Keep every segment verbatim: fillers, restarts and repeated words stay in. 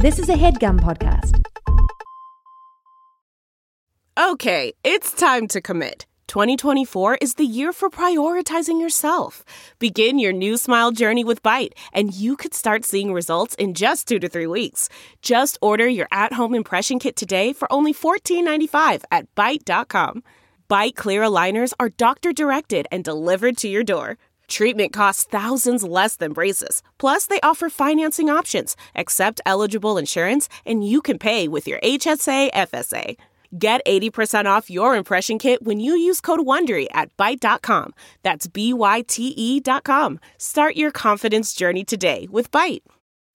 This is a HeadGum podcast. Okay, it's time to commit. twenty twenty-four is the year for prioritizing yourself. Begin your new smile journey with Byte, and you could start seeing results in just two to three weeks. Just order your at-home impression kit today for only fourteen ninety-five at byte dot com. Byte clear aligners are doctor-directed and delivered to your door. Treatment costs thousands less than braces. Plus, they offer financing options, accept eligible insurance, and you can pay with your H S A F S A. Get eighty percent off your impression kit when you use code WONDERY at byte dot com. That's B Y T E dot com. Start your confidence journey today with Byte.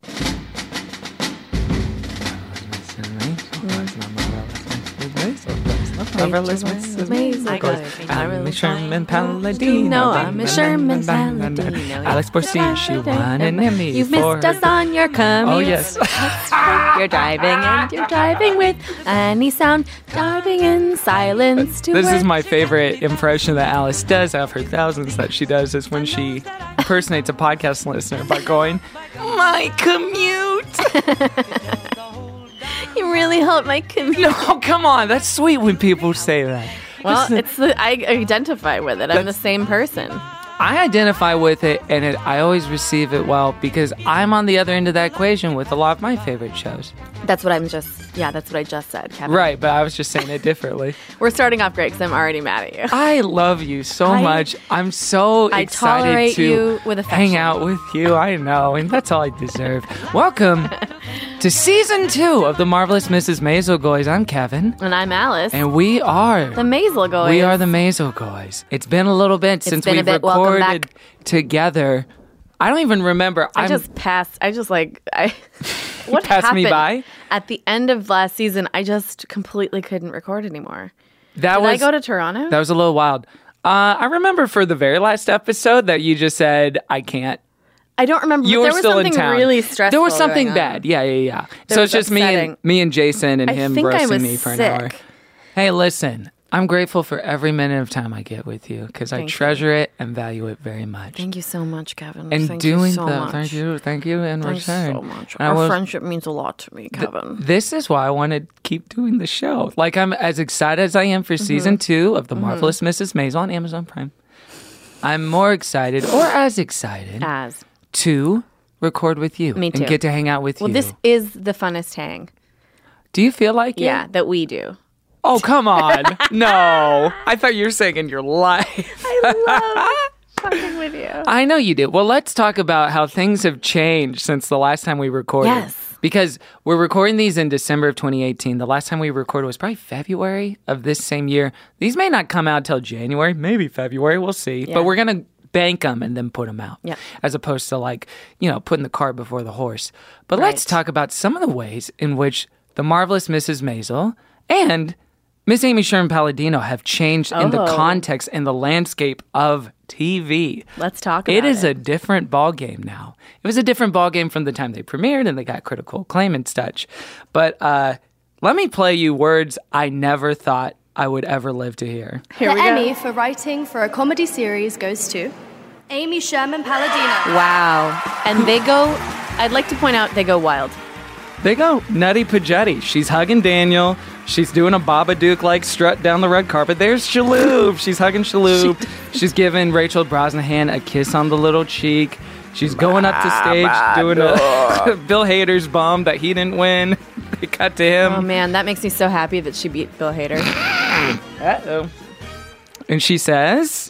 Marvelous Missus Maisel. I'm a Sherman Palladino. No, I'm a Sherman Palladino. Alex Borsi, she won an Emmy. You've for missed us on your commute. Oh, yes. You're driving and you're driving with any sound, driving in silence to This work. is my favorite impression that Alice does out of her thousands that she does is when she impersonates a podcast listener by going, my commute. You really helped my commute. No, come on. That's sweet when people say that. Well, it's the, I identify with it. I'm the same person. I identify with it, and it, I always receive it well because I'm on the other end of that equation with a lot of my favorite shows. That's what I'm just, yeah, that's what I just said, Kevin. Right, but I was just saying it differently. We're starting off great because I'm already mad at you. I love you so I- much. I'm so I excited tolerate to you with affection. hang out with you. I know, and that's all I deserve. Welcome to season two of the Marvelous Missus Maisel Goys. I'm Kevin. And I'm Alice. And we are the Maisel Goys. We are the Maisel Goys. It's been a little bit since been a we've bit. Welcome recorded back. together. I don't even remember. I I'm, just passed. I just like I. What passed happened me by? At the end of last season? I just completely couldn't record anymore. that Did was I go to Toronto? that was a little wild. Uh, I remember for the very last episode that you just said I can't. I don't remember. You but were there was still something in town. really stressful. There was something going on. bad. Yeah, yeah, yeah. That so was it's just me upsetting. and me and Jason and I him think I roasting was me for an sick. hour. Hey, listen. I'm grateful for every minute of time I get with you because I Thank treasure it and value it very much. Thank you so much, Kevin. and thank doing you so the much. thank you, thank you in Thanks return. so much. And I Our was- friendship means a lot to me, Kevin. This is why I want to keep doing the show. Like I'm as excited as I am for Mm-hmm. season two of the Marvelous Missus Maisel on Amazon Prime. I'm more excited, or as excited, As to record with you Me too. and get to hang out with well, you. this is the funnest hang. Do you feel like it? Yeah, that we do. Oh, come on. No. I thought you were saying in your life. I love fucking with you. I know you do. Well, let's talk about how things have changed since the last time we recorded. Yes. Because we're recording these in December of twenty eighteen. The last time we recorded was probably February of this same year. These may not come out till January, maybe February. We'll see. Yeah. But we're going to bank them and then put them out. Yep. As opposed to like, you know, putting the cart before the horse. But let's Right. talk about some of the ways in which the Marvelous Missus Maisel and Miss Amy Sherman Palladino have changed in the Oh. context and the landscape of T V. Let's talk about It is it. a different ball game now. It was a different ball game from the time they premiered and they got critical acclaim and such. But uh, let me play you words I never thought I would ever live to hear. Here the we go. Emmy for writing for a comedy series goes to Amy Sherman Palladino. Wow. And they go, I'd like to point out, they go wild. They go, Nutty Pagetti. She's hugging Daniel. She's doing a Babadook-like strut down the red carpet. There's Shaloub. She's hugging Shaloub. She's giving Rachel Brosnahan a kiss on the little cheek. She's going up to stage doing a Bill Hader's bomb that he didn't win. They cut to him. Oh man, that makes me so happy that she beat Bill Hader. Uh-oh. And she says,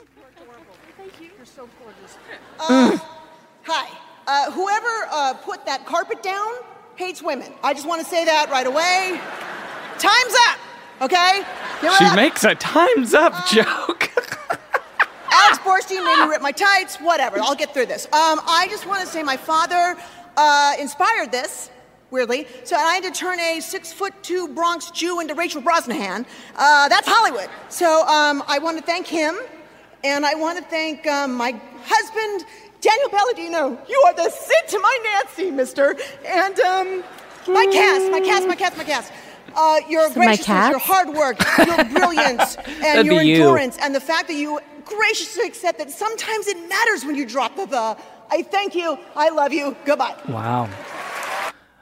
Hi. Uh, whoever uh, put that carpet down hates women. I just want to say that right away. Time's up, okay? Give her she up. makes a time's up joke. Alex Borstein made me rip my tights. Whatever. I'll get through this. Um, I just want to say my father uh, inspired this, weirdly. So I had to turn a six foot two Bronx Jew into Rachel Brosnahan. Uh, that's Hollywood. So um, I want to thank him, and I want to thank um, my husband, Daniel Palladino. You are the Sid to my Nancy, mister. And um, my cast, my cast, my cast, my cast. Uh, your So my graciousness, your cats? hard work, your brilliance, and That'd your be you. endurance, and the fact that you graciously accept that sometimes it matters when you drop the the. I thank you. I love you. Goodbye. Wow.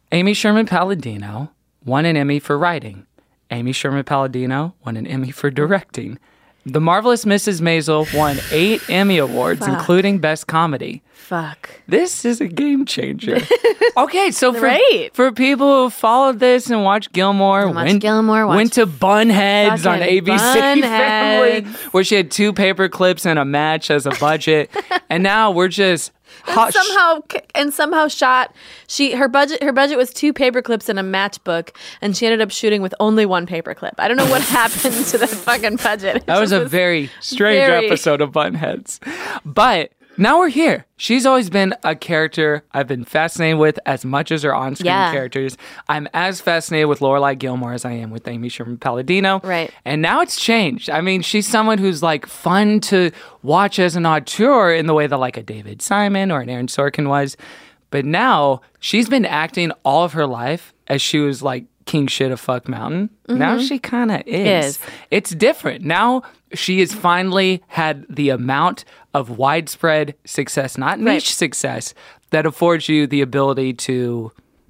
Amy Sherman Palladino won an Emmy for writing. Amy Sherman Palladino won an Emmy for directing. The Marvelous Missus Maisel won eight Emmy Awards, Fuck. including Best Comedy. Fuck. This is a game changer. Okay, so for, Right. for people who followed this and watched Gilmore, watched went, Gilmore, watched went to Bunheads on fucking A B C Family, Bunheads. where she had two paper clips and a match as a budget. And now we're just... hot- somehow and somehow shot she her budget her budget was two paper clips and a matchbook, and she ended up shooting with only one paper clip. I don't know what happened to that fucking budget. It That was just a very strange very- episode of Bunheads. But now we're here. She's always been a character I've been fascinated with as much as her on-screen Yeah. characters. I'm as fascinated with Lorelai Gilmore as I am with Amy Sherman Palladino. Right. And now it's changed. I mean, she's someone who's like fun to watch as an auteur in the way that like a David Simon or an Aaron Sorkin was. But now she's been acting all of her life as she was like king shit of fuck mountain. Now she kind of is. Is. It's different. Now she has finally had the amount of widespread success, not niche Right. success, that affords you the ability to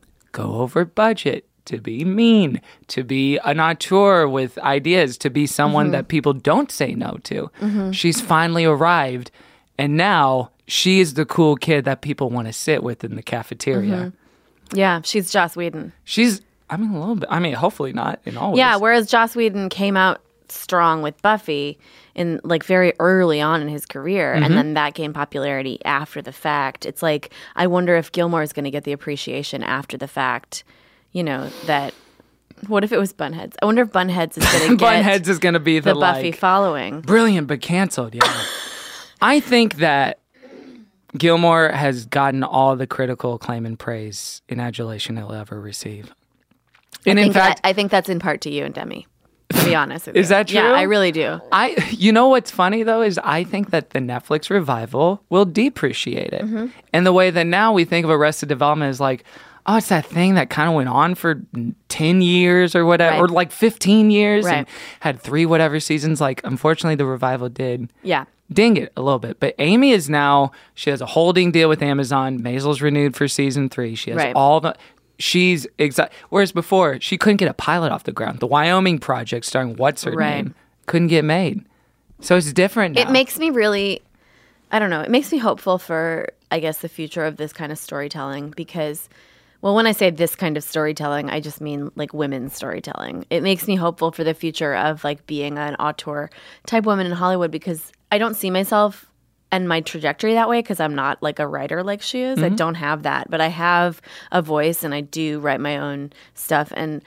go over budget, to be mean, to be an auteur with ideas, to be someone that people don't say no to. She's finally arrived, and now she is the cool kid that people want to sit with in the cafeteria. Yeah, she's Joss Whedon. She's, I mean, a little bit. I mean, hopefully not in all ways. Yeah, whereas Joss Whedon came out strong with Buffy in like very early on in his career, Mm-hmm. and then that gained popularity after the fact. It's like, I wonder if Gilmore is going to get the appreciation after the fact. You know, that what if it was Bunheads? I wonder if Bunheads is going to get Bunheads is going to be the, the Buffy like, following. brilliant but canceled. Yeah, I think that Gilmore has gotten all the critical acclaim and praise and adulation he'll ever receive. And I in think fact, that, I think that's in part to you and Demi. To be honest with Is you. that Yeah, true? I really do. I, you know what's funny though is I think that the Netflix revival will depreciate it, Mm-hmm. and the way that now we think of Arrested Development is like, oh, it's that thing that kind of went on for ten years or whatever, Right. or like fifteen years, and Right. had three whatever seasons. Like, unfortunately, the revival did. Yeah. Ding it a little bit. But Amy is now, she has a holding deal with Amazon. Maisel's renewed for season three. She has Right. all the, she's exact. Whereas before, she couldn't get a pilot off the ground. The Wyoming project starring What's Her Right. Name couldn't get made. So it's different now. It makes me really, I don't know, it makes me hopeful for, I guess, the future of this kind of storytelling because, well, when I say this kind of storytelling, I just mean like women's storytelling. It makes me hopeful for the future of like being an auteur type woman in Hollywood because I don't see myself and my trajectory that way because I'm not like a writer like she is. I don't have that, but I have a voice and I do write my own stuff. And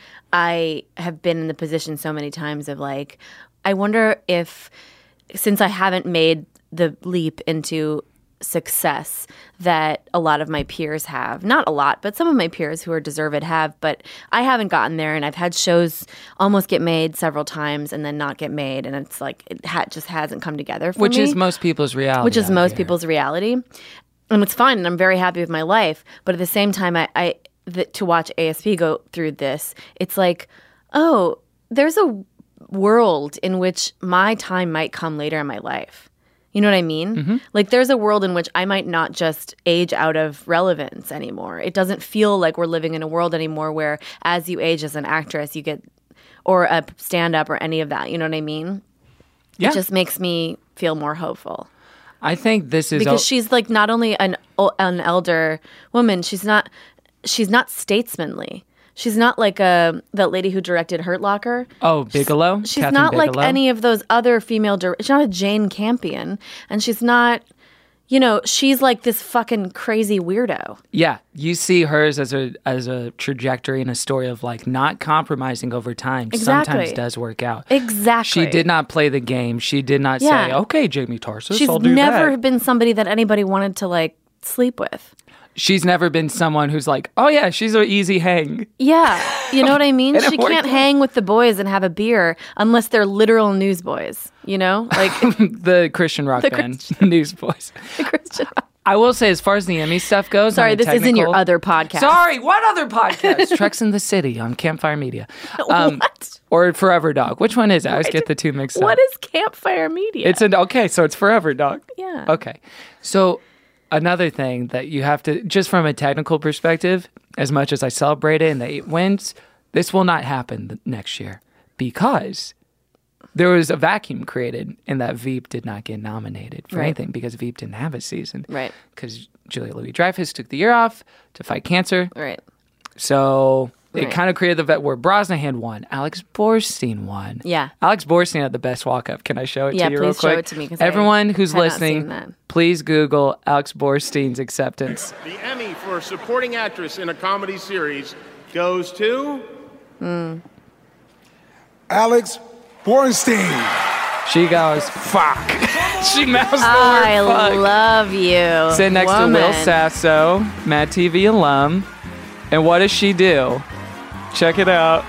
I have been in the position so many times of like, I wonder if, since I haven't made the leap into success that a lot of my peers have, not a lot, but some of my peers who are deserved have, but I haven't gotten there, and I've had shows almost get made several times and then not get made, and it's like it ha- just hasn't come together for Which me. is most people's reality. Which is out most here. people's reality, and it's fine, and I'm very happy with my life. But at the same time, I, I th- to watch A S P go through this, it's like, oh, there's a world in which my time might come later in my life. You know what I mean? Mm-hmm. Like there's a world in which I might not just age out of relevance anymore. It doesn't feel like we're living in a world anymore where as you age as an actress, you get, or a stand-up or any of that. You know what I mean? Yeah. It just makes me feel more hopeful. I think this is Because o- she's like not only an an elder woman, she's not she's not statesmanly. She's not like a that lady who directed Hurt Locker. oh Bigelow. She's Catherine not like Bigelow. any of those other female. Dir- she's not a Jane Campion, and she's not. You know, she's like this fucking crazy weirdo. Yeah, you see hers as a as a trajectory and a story of like not compromising over time. Exactly. Sometimes does work out. Exactly. She did not play the game. She did not say, Yeah. "Okay, Jamie Tarsus, She's I'll do never that." been somebody that anybody wanted to like sleep with. She's never been someone who's like, "Oh yeah, she's an easy hang." Yeah, you know what I mean? And it She worked can't out. hang with the boys and have a beer unless they're literal newsboys. You know, like The Christian rock The band, Newsboys. the Christian. I will say, as far as the Emmy stuff goes, Sorry, on a this isn't your technical- other podcast. Sorry, what other podcast? Treks in the City on Campfire Media. Um, What? Or Forever Dog. Which one is it? I always get the two mixed up. What is Campfire Media? It's an okay, so it's Forever Dog. Yeah. Okay. So another thing that you have to, just from a technical perspective, as much as I celebrate it and the eight wins, this will not happen th- next year because there was a vacuum created in that Veep did not get nominated for Right. anything because Veep didn't have a season. Right. Because Julia Louis-Dreyfus took the year off to fight cancer. Right. So it Right. kind of created the vet where Brosnahan won. Alex Borstein won. Yeah. Alex Borstein had the best walk-up. Can I show it Yeah, to you real please show quick? it to me, 'cause I Everyone who's have not listening, seen that. please Google Alex Borstein's acceptance. The Emmy for supporting actress in a comedy series goes to Alex Borstein. She goes, fuck. She mouths the I word fuck. love you. Sit next woman. to Will Sasso, Mad T V alum. And what does she do? Check it out.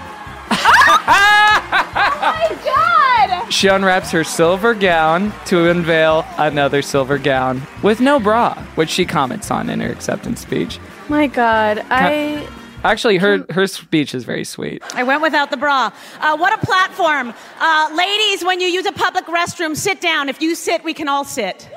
God! She unwraps her silver gown to unveil another silver gown with no bra, which she comments on in her acceptance speech. My God, I Actually, her, her speech is very sweet. I went without the bra. Uh, what a platform. Uh, ladies, when you use a public restroom, sit down. If you sit, we can all sit.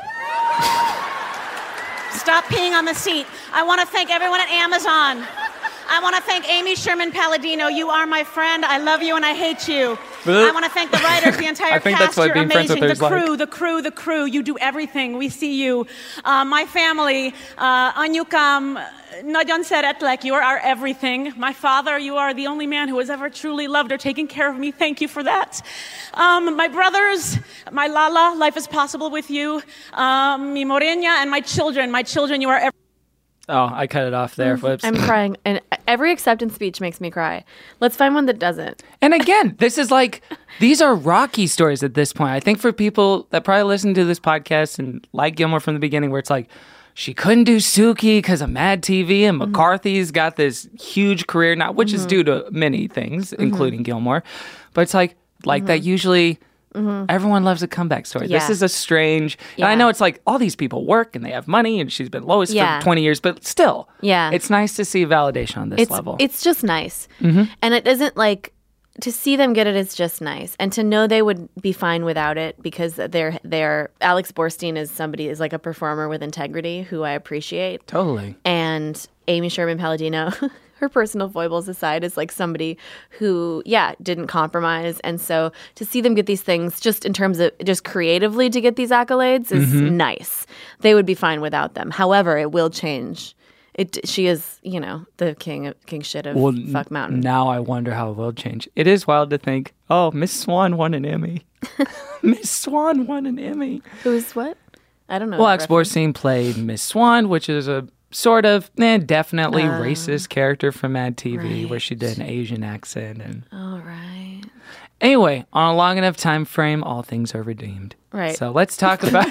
Stop peeing on the seat. I want to thank everyone at Amazon. I want to thank Amy Sherman Palladino. You are my friend. I love you and I hate you. I want to thank the writers, the entire I think cast. that's what You're being friends with amazing. her is The crew, like. the crew, the crew. You do everything. We see you. Uh, my family, uh, Anyukam, Nadyan Seretlek, you are our everything. My father, you are the only man who has ever truly loved or taken care of me. Thank you for that. Um, my brothers, my Lala, life is possible with you. Um, mi Morena, and my children. My children, you are everything. Oh, I cut it off there. Whoops. I'm crying, and every acceptance speech makes me cry. Let's find one that doesn't. And again, this is like, these are Rocky stories at this point. I think for people that probably listen to this podcast and like Gilmore from the beginning, where it's like, she couldn't do Suki because of Mad T V, and Mm-hmm. McCarthy's got this huge career now, which is due to many things, Mm-hmm. including Gilmore. But it's like, like that usually... Everyone loves a comeback story. This Mm-hmm. Yeah. is a strange, and I Yeah. know it's like all these people work and they have money, and she's been Lois Yeah. for twenty years, but still, Yeah. it's nice to see validation on this It's level. it's just nice, and it isn't like to see them get it is just nice, and to know they would be fine without it because they're they're Alex Borstein is somebody is like a performer with integrity who I appreciate. Totally. And Amy Sherman Palladino, her personal foibles aside, is like somebody who, yeah, didn't compromise. And so to see them get these things just in terms of just creatively to get these accolades is nice. They would be fine without them. However, it will change. It She is, you know, the king of king shit of Well, Fuck Mountain. now I wonder how it will change. It is wild to think, oh, Miss Swan won an Emmy. Miss Swan won an Emmy. Who's what? I don't know. Well, the Alex reference. Borstein played Miss Swan, which is a sort of, eh, definitely Uh, racist character from Mad T V, where right. she did an Asian accent. And All right. anyway, on a long enough time frame, all things are redeemed. Right. So let's talk about,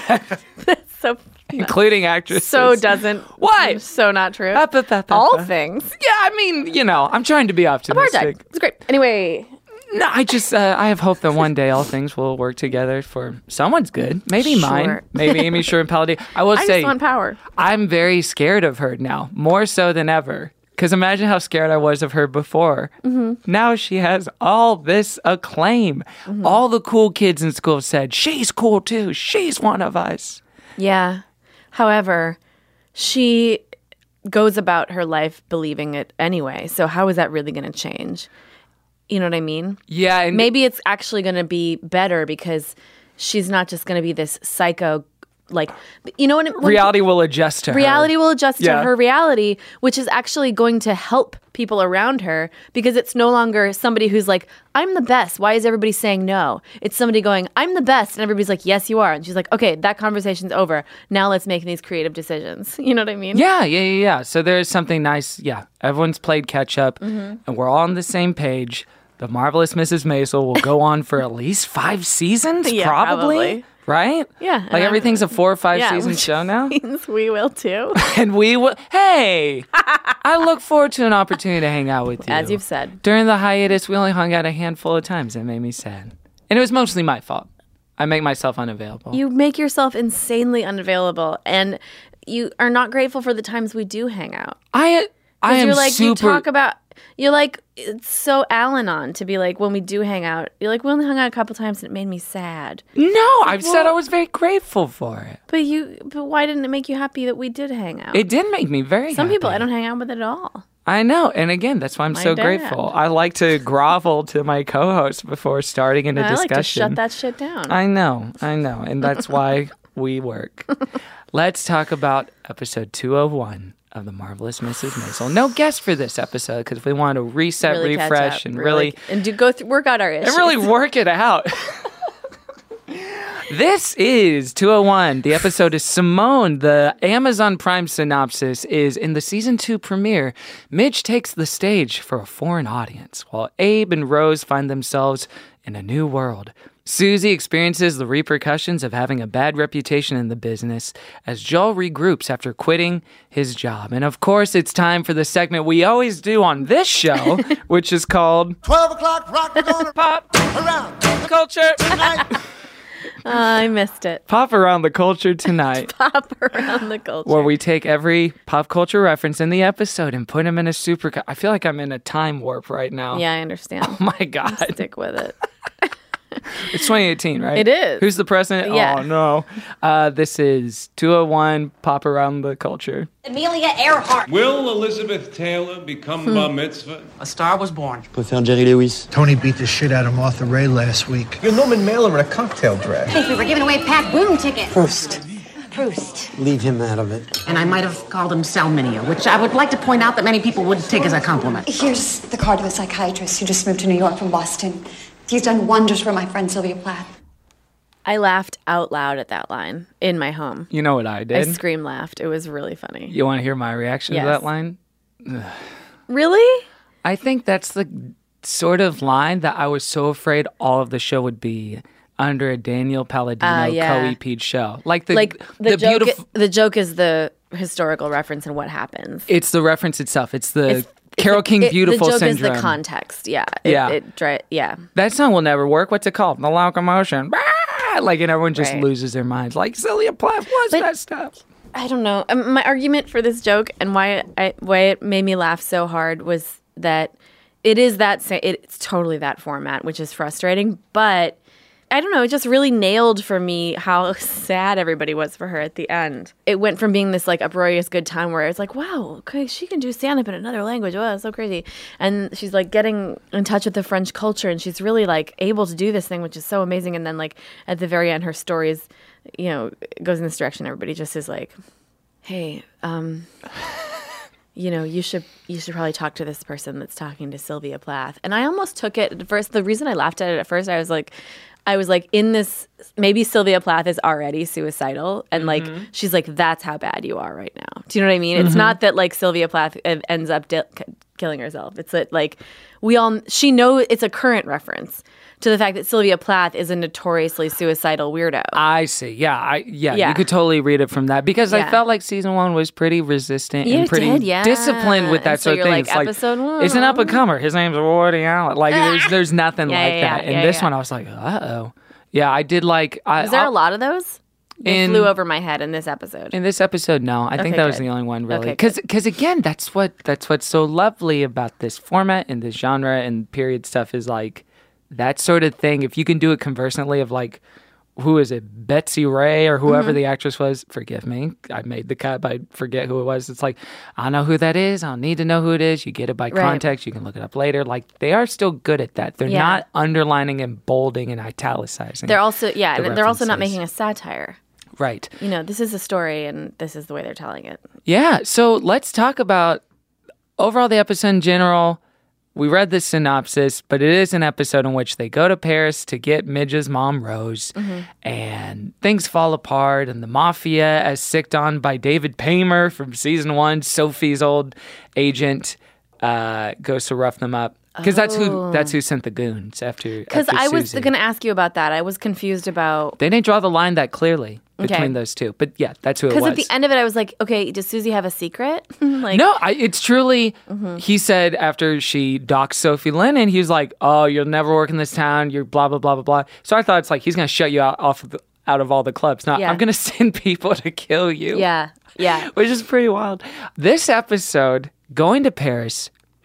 So including actresses. so doesn't. What? So not true. Up, up, up, All up. things. Yeah, I mean, you know, I'm trying to be optimistic. Apartheid. It's great. Anyway. No, I just uh, I have hope that one day all things will work together for someone's good. Maybe mine. Sure. Maybe Amy Sherman Palladino. I will I say just want power. I'm very scared of her now, more so than ever. Because imagine how scared I was of her before. Mm-hmm. Now she has all this acclaim. Mm-hmm. All the cool kids in school said, she's cool too. She's one of us. Yeah. However, she goes about her life believing it anyway. So how is that really going to change? You know what I mean? Yeah. And Maybe it's actually going to be better because she's not just going to be this psycho, like, you know what? When reality will adjust to her. Reality will adjust Yeah. to her reality, which is actually going to help people around her because it's no longer somebody who's like, I'm the best. Why is everybody saying no? It's somebody going, I'm the best. And everybody's like, yes, you are. And she's like, okay, that conversation's over. Now let's make these creative decisions. You know what I mean? Yeah, yeah, yeah, yeah. So there's something nice. Yeah, everyone's played catch up, Mm-hmm. and we're all on the same page. The Marvelous Missus Maisel will go on for at least five seasons, Yeah, probably. probably. Right? Yeah, Like uh, everything's a four or five yeah, season which show now. means we will too. And we will. Hey, I look forward to an opportunity to hang out with you. As you've said. During the hiatus, we only hung out a handful of times. It made me sad. And it was mostly my fault. I make myself unavailable. You make yourself insanely unavailable, and you are not grateful for the times we do hang out. I, I am You're like, super. you talk about, You're like, it's so Al-Anon to be like, when we do hang out, you're like, we only hung out a couple times and it made me sad. No, I've well, said I was very grateful for it. But you, but why didn't it make you happy that we did hang out? It did make me very Some happy. people I don't hang out with at all. I know. And again, that's why I'm My so dad. grateful. I like to grovel to my co-host before starting into I discussion. like to shut that shit down. I know. I know. And that's why we work. Let's talk about episode two oh one of The Marvelous Missus Maisel. No guest for this episode because we want to reset, really refresh, and really, really and do go through, work out our issues. And really work it out. This is two oh one. The episode is Simone. The Amazon Prime synopsis is, in the season two premiere, Midge takes the stage for a foreign audience, while Abe and Rose find themselves in a new world. Susie experiences the repercussions of having a bad reputation in the business as Joel regroups after quitting his job. And of course, it's time for the segment we always do on this show, which is called twelve o'clock rock, we're gonna Pop around Culture tonight. Oh, I missed it. Pop Around the Culture tonight. Pop Around the Culture. Where we take every pop culture reference in the episode and put them in a super... I feel like I'm in a time warp right now. Yeah, I understand. Oh my God. Stick with it. It's twenty eighteen, right? It is. Who's the president? Yeah. Oh, no. Uh, this is two oh one Pop Around the Culture. Amelia Earhart. Will Elizabeth Taylor become Hmm. bar mitzvah? A star was born. Préfère Jerry Lewis. Tony beat the shit out of Martha Ray last week. You're Norman Mailer in a cocktail dress. I think we were giving away Pat Boone tickets. Proust. Proust. Leave him out of it. And I might have called him Salminia, which I would like to point out that many people wouldn't take as a compliment. Here's the card of a psychiatrist who just moved to New York from Boston. He's done wonders for my friend Sylvia Plath. I laughed out loud at that line in my home. You know what I did? I scream laughed. It was really funny. You want to hear my reaction Yes. to that line? Ugh. Really? I think that's the sort of line that I was so afraid all of the show would be under a Daniel Palladino Uh, yeah. co-E P'd show. Like the, like the, the joke. beautiful... The joke is the historical reference and what happens. It's the reference itself. It's the It's- Carole It's King it- Beautiful The joke syndrome. is the context. Yeah. It, Yeah. It, dri- yeah. That song will never work. What's it called? The Locomotion. Like, and everyone just Right. loses their minds. Like, Sylvia Plath was But- that stuff. I don't know. Um, my argument for this joke and why I, why it made me laugh so hard was that it is that sa- it's totally that format, which is frustrating. But I don't know. It just really nailed for me how sad everybody was for her at the end. It went from being this like uproarious good time where it's like, wow, okay, she can do stand up in another language. Wow, that's so crazy. And she's like getting in touch with the French culture, and she's really like able to do this thing, which is so amazing. And then like at the very end, her story is, you know, goes in this direction. Everybody just is like, hey, um, you know, you should you should probably talk to this person that's talking to Sylvia Plath. And I almost took it at first. The reason I laughed at it at first, I was like, I was like, in this, maybe Sylvia Plath is already suicidal. And like, Mm-hmm. she's like, that's how bad you are right now. Do you know what I mean? Mm-hmm. It's not that like Sylvia Plath e- ends up di- killing herself. It's that like, we all, she knows it's a current reference to the fact that Sylvia Plath is a notoriously suicidal weirdo. I see. Yeah, I yeah, Yeah. you could totally read it from that because I Yeah. felt like season one was pretty resistant Yeah, and it pretty did, yeah. disciplined with that And so sort of you're thing. like, It's like episode one. it's an up and comer. His name's Woody Allen. Like there's there's nothing Yeah, like yeah, that. yeah, And yeah, this yeah. one, I was like, uh oh. Yeah, I did like. I, Was there I'll- a lot of those? They in- flew over my head in this episode. In this episode, no. I think Okay, that was good. the only one really. Okay, Because good. again, that's what that's what's so lovely about this format and this genre and period stuff is like that sort of thing. If you can do it conversantly of like, who is it, Betsy Ray or whoever Mm-hmm. the actress was? Forgive me, I made the cut, but I forget who it was. It's like I know who that is. I don't need to know who it is. You get it by Right. context. You can look it up later. Like they are still good at that. They're Yeah. not underlining and bolding and italicizing. They're also, yeah, the and they're also not references. making a satire. right. You know, this is a story and this is the way they're telling it. Yeah, so let's talk about overall the episode in general. We read the synopsis, but it is an episode in which they go to Paris to get Midge's mom, Rose, and things fall apart, and the mafia, as sicked on by David Paymer from season one, Sophie's old agent, uh, goes to rough them up. Because that's who that's who sent the goons after. Because after I was Susie. going to ask you about that. I was confused about. They didn't draw the line that clearly between Okay. those two, but yeah, that's who it was. Because at the end of it, I was like, okay, does Susie have a secret? like, No, I, it's truly. He said after she doxed Sophie Lennon, he was like, "Oh, you'll never work in this town. You're blah blah blah blah blah." So I thought it's like he's gonna shut you out off of the, out of all the clubs. Not, Yeah. I'm gonna send people to kill you. Yeah, yeah. which is pretty wild. This episode, going to Paris,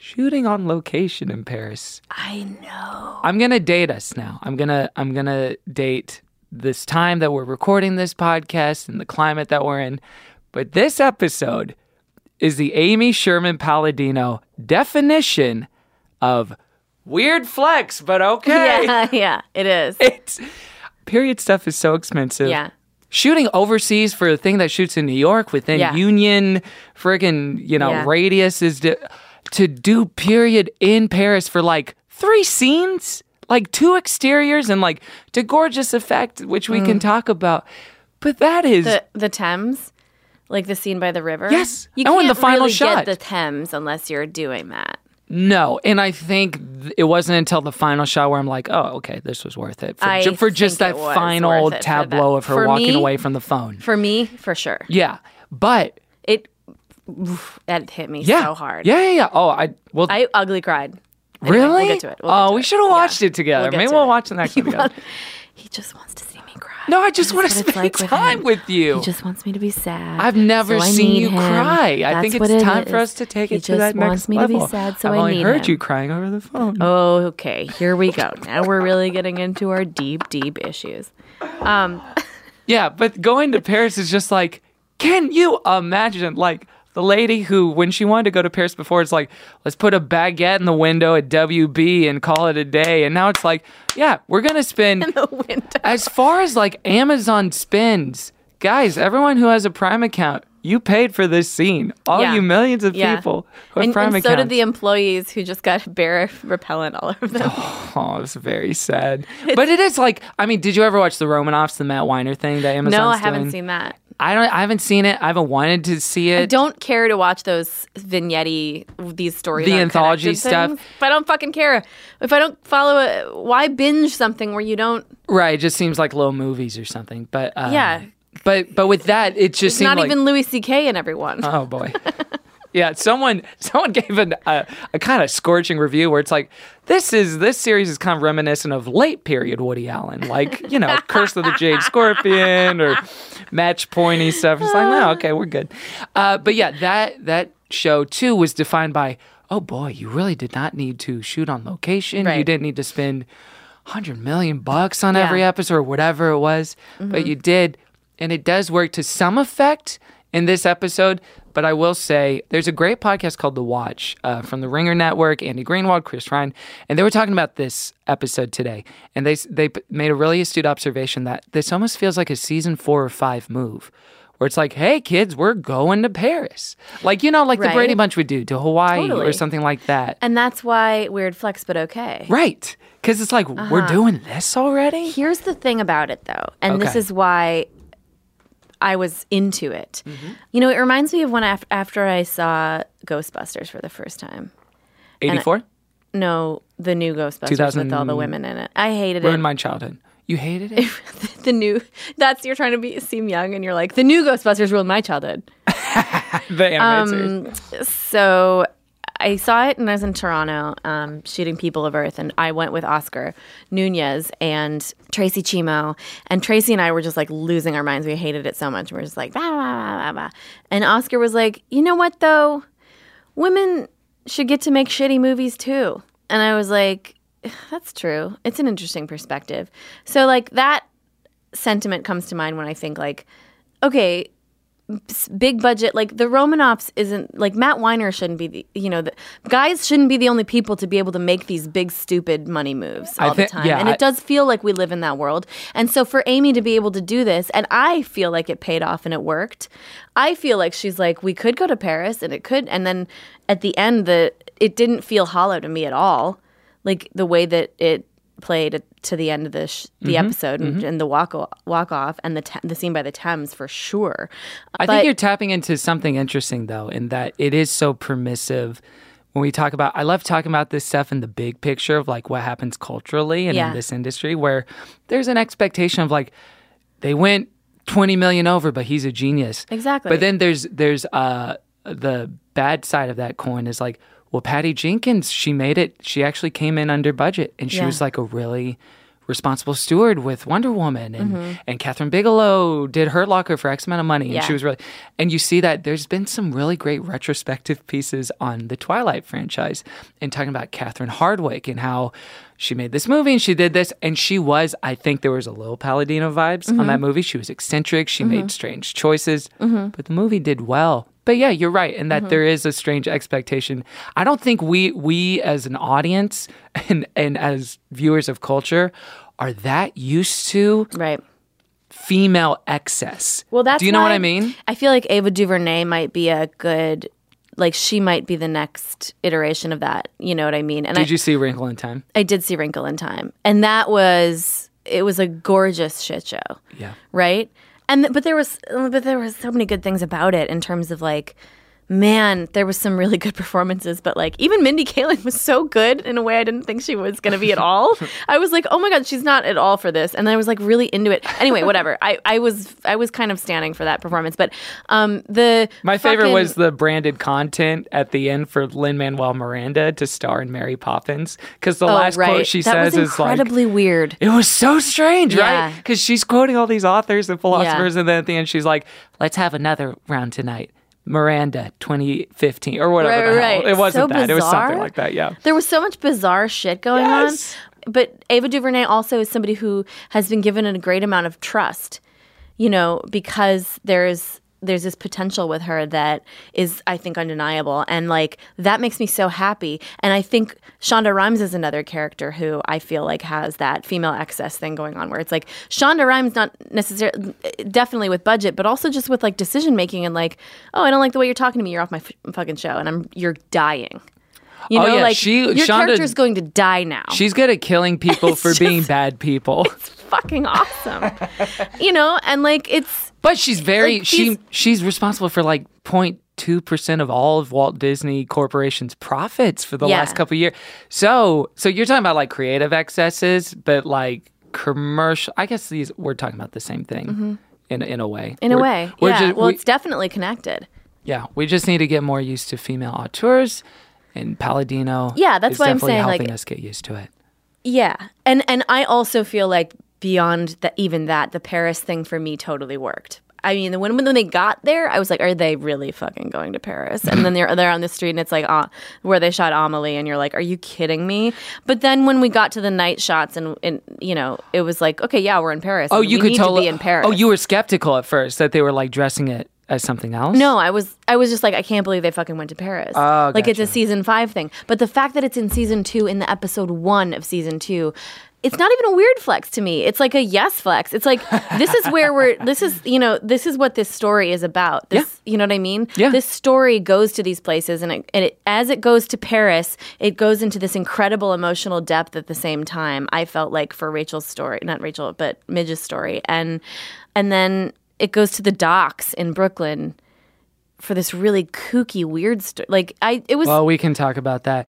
shooting on location in Paris. I know. I'm gonna date us now. I'm gonna I'm gonna date this time that we're recording this podcast and the climate that we're in. But this episode is the Amy Sherman Palladino definition of weird flex, but okay. Yeah, yeah, it is. It's period stuff is so expensive. Yeah. Shooting overseas for a thing that shoots in New York within Yeah. Union friggin', you know, Yeah. radius is di- to do period in Paris for like three scenes, like two exteriors and like to gorgeous effect, which we can talk about. But that is The the Thames, like the scene by the river. Yes. You Oh, can't and the final really shot. get the Thames unless you're doing that. no. And I think th- it wasn't until the final shot where I'm like, oh, okay, this was worth it for, I ju- for just think that it was final worth it for tableau that. of her For walking me- away from the phone. For me, for sure. Yeah. But It oof, that hit me yeah. so hard. Yeah, yeah, yeah. Oh, I well I ugly cried. Anyway, really? We'll get to it. We'll get oh, to we it. should have watched Yeah. it together. We'll get Maybe to we'll it. watch the next one together. He just wants to see me cry. No, I just want to That's what spend it's like with time him. with you. He just wants me to be sad. I've never so I seen need you him. cry. I That's think what it's it time for is. us to take he it to just that wants next me level. to be sad, so I've I only need heard him. you crying over the phone. Oh, okay. Here we go. Now we're really getting into our deep, deep issues. Um, Yeah, but going to Paris is just like, can you imagine, like, the lady who, when she wanted to go to Paris before, it's like, let's put a baguette in the window at W B and call it a day. And now it's like, yeah, we're going to spend, in the window. as far as like Amazon spends, guys, everyone who has a Prime account, you paid for this scene. All Yeah. you millions of Yeah. people who have and, Prime and so accounts. did the employees who just got bear repellent all over them. Oh, it's very sad. But it is like, I mean, did you ever watch the Romanoffs, the Matt Weiner thing that Amazon's No, I haven't doing? seen that. I don't. I haven't seen it. I haven't wanted to see it. I don't care to watch those vignette these stories. The on anthology connected stuff. things. If I don't fucking care, if I don't follow it, why binge something where you don't? Right. It just seems like little movies or something. But uh, Yeah. But but with that, it just It's seemed not like, even Louis C K in everyone. Oh boy. Yeah, someone someone gave an, a a kind of scorching review where it's like, this is this series is kind of reminiscent of late period Woody Allen, like, you know, Curse of the Jade Scorpion or Match Pointy stuff. It's like, no, okay, we're good. Uh, but yeah, that that show too was defined by, oh boy, you really did not need to shoot on location. You Right. didn't need to spend one hundred million bucks on Yeah. every episode or whatever it was, but Mhm. you did, and it does work to some effect in this episode. But I will say, there's a great podcast called The Watch uh, from the Ringer Network, Andy Greenwald, Chris Ryan, and they were talking about this episode today. And they they p- made a really astute observation that this almost feels like a season four or five move, where it's like, hey, kids, we're going to Paris. Like, you know, like the Right. Brady Bunch would do to Hawaii Totally. or something like that. And that's why weird flex, but okay. Right. Because it's like, we're Uh-huh. doing this already? Here's the thing about it, though, and this Okay. is why I was into it. Mm-hmm. You know, it reminds me of when af- after I saw Ghostbusters for the first time. And I- eighty-four? No, the new Ghostbusters two thousand with all the women in it. I hated Ruined it. my childhood. You hated it? the new. That's you're trying to be seem young, and you're like the new Ghostbusters ruined my childhood. The animated Um, series. so I saw it and I was in Toronto um, shooting People of Earth, and I went with Oscar Nunez and Tracy Chimo, and Tracy and I were just like losing our minds. We hated it so much. We were just like, bah, bah, bah, bah. And Oscar was like, you know what though, women should get to make shitty movies too. And I was like, that's true. It's an interesting perspective. So like that sentiment comes to mind when I think like, okay, s- big budget, like the Romanoffs isn't like Matt Weiner shouldn't be the, you know, the guys shouldn't be the only people to be able to make these big, stupid money moves I all thi- the time. yeah, and I- it does feel like we live in that world. And so for Amy to be able to do this, and I feel like it paid off and it worked. I feel like she's like, we could go to Paris and it could, and then at the end, the it didn't feel hollow to me at all. Like the way that it played to the end of the sh- the Mhm, episode and, mhm. and the walk o- walk off and the te- the scene by the Thames for sure. I But- think you're tapping into something interesting, though, in that it is so permissive. When we talk about, I love talking about this stuff in the big picture of like what happens culturally and Yeah. in this industry, where there's an expectation of like they went twenty million over, but he's a genius. Exactly. But then there's there's uh the bad side of that coin is like, well, Patty Jenkins, she made it. She actually came in under budget, and she Yeah. was like a really, responsible steward with Wonder Woman, and, Mhm. and Catherine Bigelow did Hurt Locker for X amount of money, and Yeah. she was really. And you see that there's been some really great retrospective pieces on the Twilight franchise, and talking about Catherine Hardwicke and how she made this movie and she did this, and she was. I think there was a little Palladino vibes on Mhm. that movie. She was eccentric. She Mhm. made strange choices, Mhm. but the movie did well. But yeah, you're right, and that Mhm. there is a strange expectation. I don't think we we as an audience and and as viewers of culture are that used to right female excess. Well, that's do you know what why I mean? I feel like Ava DuVernay might be a good, like she might be the next iteration of that. You know what I mean? And Did I, you see Wrinkle in Time? I did see Wrinkle in Time, and that was it was a gorgeous shit show. Yeah. Right. And th- but there was but there was so many good things about it in terms of like, man, there was some really good performances, but like even Mindy Kaling was so good in a way I didn't think she was going to be at all. I was like, oh my God, she's not at all for this. And then I was like really into it. Anyway, whatever. I, I was I was kind of standing for that performance. But um, the My favorite fucking- was the branded content at the end for Lin-Manuel Miranda to star in Mary Poppins. Because the Oh, last right. quote she that says was is like, incredibly weird. it was so strange, Yeah. right? Because she's quoting all these authors and philosophers, Yeah. and then at the end she's like, let's have another round tonight. Miranda, twenty fifteen, or whatever Right, the right. hell. It wasn't So that. It was something bizarre. like that, yeah. There was so much bizarre shit going Yes. on. But Ava DuVernay also is somebody who has been given a great amount of trust, you know, because there's there's this potential with her that is, I think, undeniable. And like that makes me so happy. And I think Shonda Rhimes is another character who I feel like has that female excess thing going on where it's like Shonda Rhimes, not necessarily, definitely with budget, but also just with like decision making and like, oh, I don't like the way you're talking to me. You're off my f- fucking show and I'm you're dying. You Oh, know, yeah, like she- your Shonda- character's going to die now. She's good at killing people It's for just- being bad people. fucking awesome. You know, and like it's But she's very like, she these- she's responsible for like zero point two percent of all of Walt Disney Corporation's profits for the Yeah. last couple of years. So so you're talking about like creative excesses, but like commercial. I guess these we're talking about the same thing Mhm. in in a way. in a We're- way. we're Yeah. just- well, we- it's definitely connected. yeah, we just need to get more used to female auteurs, and Palladino. Yeah, that's is why I'm definitely saying, like- helping us get used to it. Yeah. And and I also feel like beyond that, even that, the Paris thing for me totally worked. I mean, when when they got there, I was like, are they really fucking going to Paris? And then they're they're on the street and it's like uh, where they shot Amelie and you're like, are you kidding me? But then when we got to the night shots and, and you know, it was like, okay, yeah, we're in Paris. Oh, and you we could need totally to be in Paris. Oh, you were skeptical at first that they were like dressing it as something else? No, I was I was just like, I can't believe they fucking went to Paris. Oh, like it's a gotcha. season five thing. But the fact that it's in season two, in the episode one of season two, it's not even a weird flex to me. It's like a yes flex. It's like this is where we're this is, you know, this is what this story is about. This you know what I mean? Yeah. This story goes to these places and it, and it as it goes to Paris, it goes into this incredible emotional depth at the same time. I felt like for Rachel's story, not Rachel, but Midge's story. And and then it goes to the docks in Brooklyn for this really kooky, weird story. Like I, it was. Well, we can talk about that.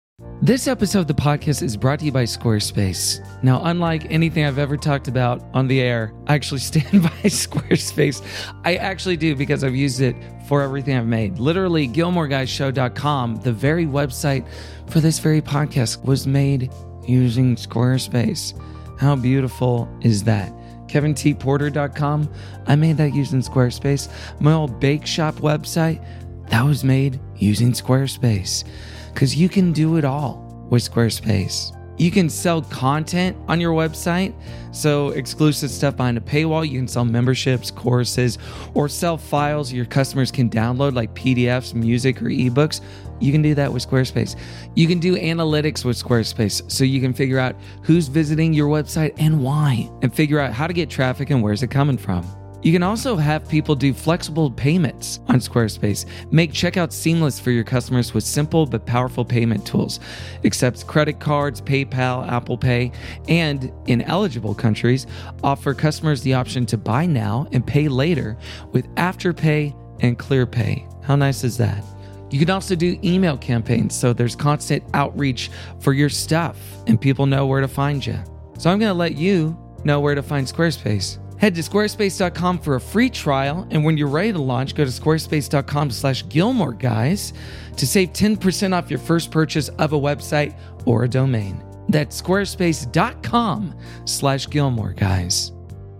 This episode of the podcast is brought to you by Squarespace. Now, unlike anything I've ever talked about on the air, I actually stand by Squarespace. I actually do because I've used it for everything I've made. Literally, Gilmore Guys Show dot com, the very website for this very podcast, was made using Squarespace. How beautiful is that? Kevin T Porter dot com, I made that using Squarespace. My old bake shop website, that was made using Squarespace. Because you can do it all with Squarespace. You can sell content on your website, so exclusive stuff behind a paywall. You can sell memberships, courses, or sell files your customers can download like P D Fs, music, or ebooks. You can do that with Squarespace. You can do analytics with Squarespace, so you can figure out who's visiting your website and why, and figure out how to get traffic and where's it coming from. You can also have people do flexible payments on Squarespace. Make checkout seamless for your customers with simple but powerful payment tools. Accepts credit cards, PayPal, Apple Pay, and in eligible countries, offer customers the option to buy now and pay later with Afterpay and ClearPay. How nice is that? You can also do email campaigns, so there's constant outreach for your stuff and people know where to find you. So I'm going to let you know where to find Squarespace. Head to squarespace dot com for a free trial, and when you're ready to launch, go to squarespace dot com slash Gilmore Guys to save ten percent off your first purchase of a website or a domain. That's squarespace.com slash Gilmore Guys.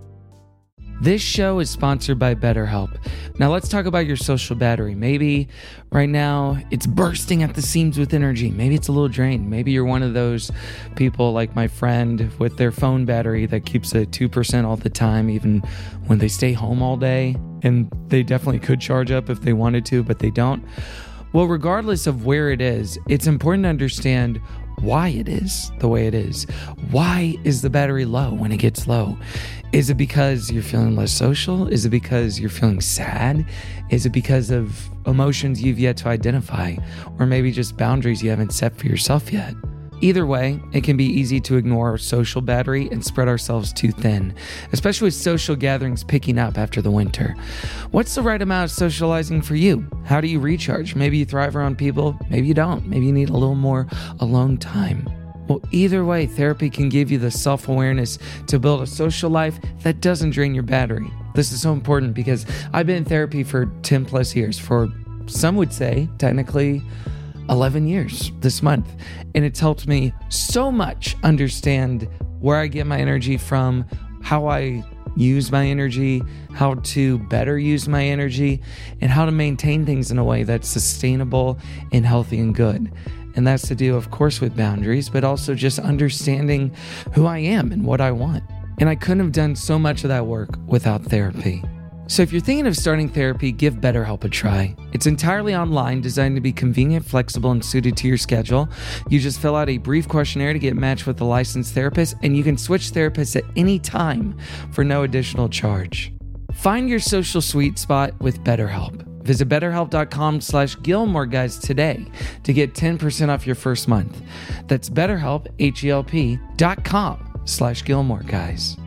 This show is sponsored by BetterHelp. Now let's talk about your social battery. Maybe right now it's bursting at the seams with energy. Maybe it's a little drained. Maybe you're one of those people like my friend with their phone battery that keeps at two percent all the time, even when they stay home all day. And they definitely could charge up if they wanted to, but they don't. Well, regardless of where it is, it's important to understand why it is the way it is. Why is the battery low when it gets low? Is it because you're feeling less social? Is it because you're feeling sad? Is it because of emotions you've yet to identify? Or maybe just boundaries you haven't set for yourself yet? Either way, it can be easy to ignore our social battery and spread ourselves too thin, especially with social gatherings picking up after the winter. What's the right amount of socializing for you? How do you recharge? Maybe you thrive around people, maybe you don't. Maybe you need a little more alone time. Well, either way, therapy can give you the self-awareness to build a social life that doesn't drain your battery. This is so important because I've been in therapy for ten plus years, for some would say technically eleven years this month. And it's helped me so much understand where I get my energy from, how I use my energy, how to better use my energy, and how to maintain things in a way that's sustainable and healthy and good. And that's to do, of course, with boundaries, but also just understanding who I am and what I want. And I couldn't have done so much of that work without therapy. So if you're thinking of starting therapy, give BetterHelp a try. It's entirely online, designed to be convenient, flexible, and suited to your schedule. You just fill out a brief questionnaire to get matched with a licensed therapist, and you can switch therapists at any time for no additional charge. Find your social sweet spot with BetterHelp. Visit betterhelp.com slash Gilmore Guys today to get ten percent off your first month. That's BetterHelp, H-E-L-P dot com slash Gilmore Guys.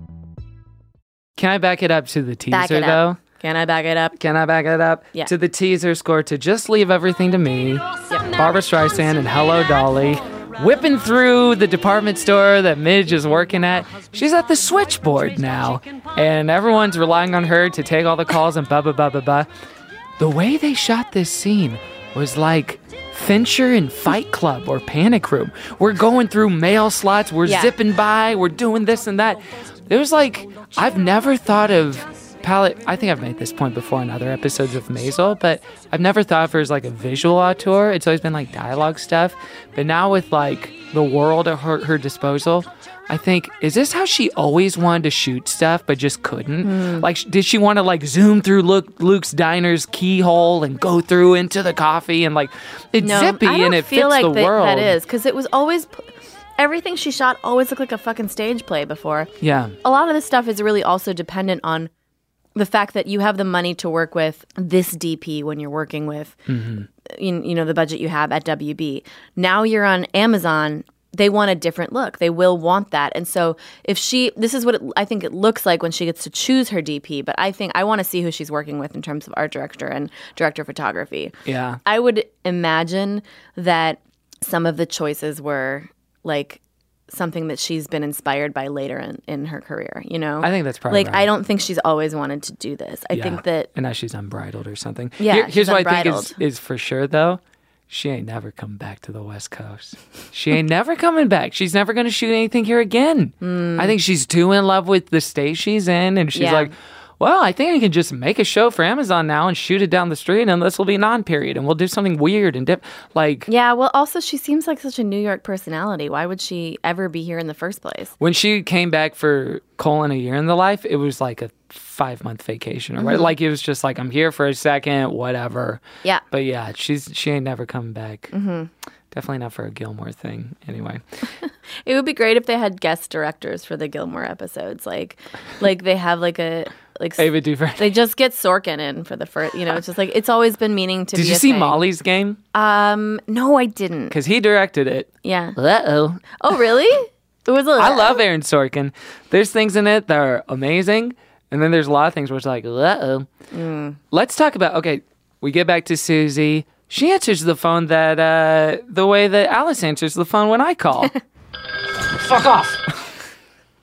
Can I back it up to the teaser, Back it though? up. Can I back it up? Can I back it up? Yeah. To the teaser score to Just Leave Everything to Me, Barbara Streisand and Hello Dolly, whipping through the department store that Midge is working at. She's at the switchboard now, and everyone's relying on her to take all the calls and blah, blah, blah, blah, blah. The way they shot this scene was like Fincher in Fight Club or Panic Room. We're going through mail slots, we're Yeah. zipping by, we're doing this and that. It was like, I've never thought of Palette, I think I've made this point before in other episodes of Maisel, but I've never thought of her as like a visual auteur. It's always been like dialogue stuff. But now with like the world at her, her disposal, I think, is this how she always wanted to shoot stuff but just couldn't? Mm. Like, did she want to like zoom through Luke, Luke's diner's keyhole and go through into the coffee and like it's No, zippy I don't and it feel fits like the that, world? that is because it was always everything she shot always looked like a fucking stage play before. Yeah. A lot of this stuff is really also dependent on the fact that you have the money to work with this D P when you're working with, Mm-hmm. you, you know, the budget you have at W B. Now you're on Amazon. They want a different look. They will want that. And so if she, this is what it, I think it looks like when she gets to choose her D P, but I think I want to see who she's working with in terms of art director and director of photography. Yeah. I would imagine that some of the choices were like something that she's been inspired by later in, in her career, you know? I think that's probably Like, right. I don't think she's always wanted to do this. I Yeah. think that... And now she's unbridled or something. Yeah, Here- here's she's what I think unbridled. is, is for sure, though. She ain't never coming back to the West Coast. She ain't never coming back. She's never going to shoot anything here again. I think she's too in love with the state she's in, and she's Yeah. like, well, I think I can just make a show for Amazon now and shoot it down the street, and this will be non-period, and we'll do something weird and dip. Like, Yeah, well, also, she seems like such a New York personality. Why would she ever be here in the first place? when she came back for Colin A Year in the Life, it was like a five-month vacation. Or Mhm. Like, it was just like, I'm here for a second, whatever. Yeah. But yeah, she's she ain't never coming back. Mhm. Definitely not for a Gilmore thing, anyway. It would be great if they had guest directors for the Gilmore episodes. Like, like they have like a... like Ava DuVernay. They just get Sorkin in for the first, you know, it's just like, it's always been meaning to Did be you a see thing. Molly's Game? Um, no, I didn't. Because he directed it. Yeah. Uh-oh. Oh, really? It was a I love Aaron Sorkin. There's things in it that are amazing, and then there's a lot of things where it's like, uh-oh. Mm. Let's talk about, okay, we get back to Susie. She answers the phone that, uh, the way that Alice answers the phone when I call. Fuck off.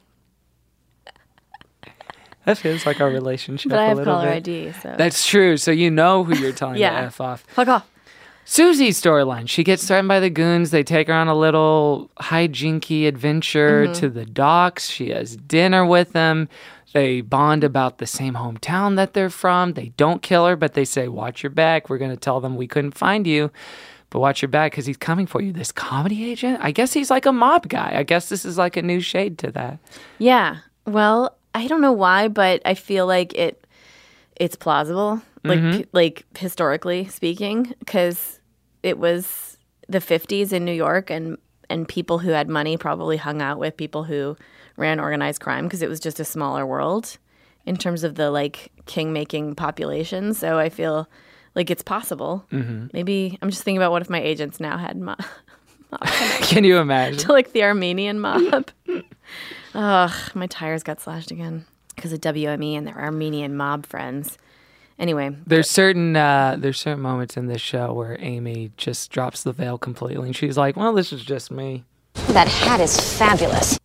That feels like our relationship But I a have little caller bit. I D, so. That's true. So you know who you're telling Yeah. to F off. Fuck off. Susie's storyline. She gets threatened by the goons. They take her on a little hijinky adventure Mhm. to the docks. She has dinner with them. They bond about the same hometown that they're from. They don't kill her, but they say, watch your back. We're going to tell them we couldn't find you, but watch your back because he's coming for you. This comedy agent? I guess he's like a mob guy. I guess this is like a new shade to that. Yeah. Well, I don't know why, but I feel like it it's plausible, like Mhm. like historically speaking, because it was the fifties in New York, and and people who had money probably hung out with people who ran organized crime because it was just a smaller world in terms of the like king-making population. So I feel like it's possible. Mhm. Maybe I'm just thinking about what if my agents now had mob, mob Can you imagine? to like the Armenian mob. Ugh, my tires got slashed again because of W M E and their Armenian mob friends. Anyway, There's certain uh, there's certain moments in this show where Amy just drops the veil completely, and she's like, "Well, this is just me." That hat is fabulous.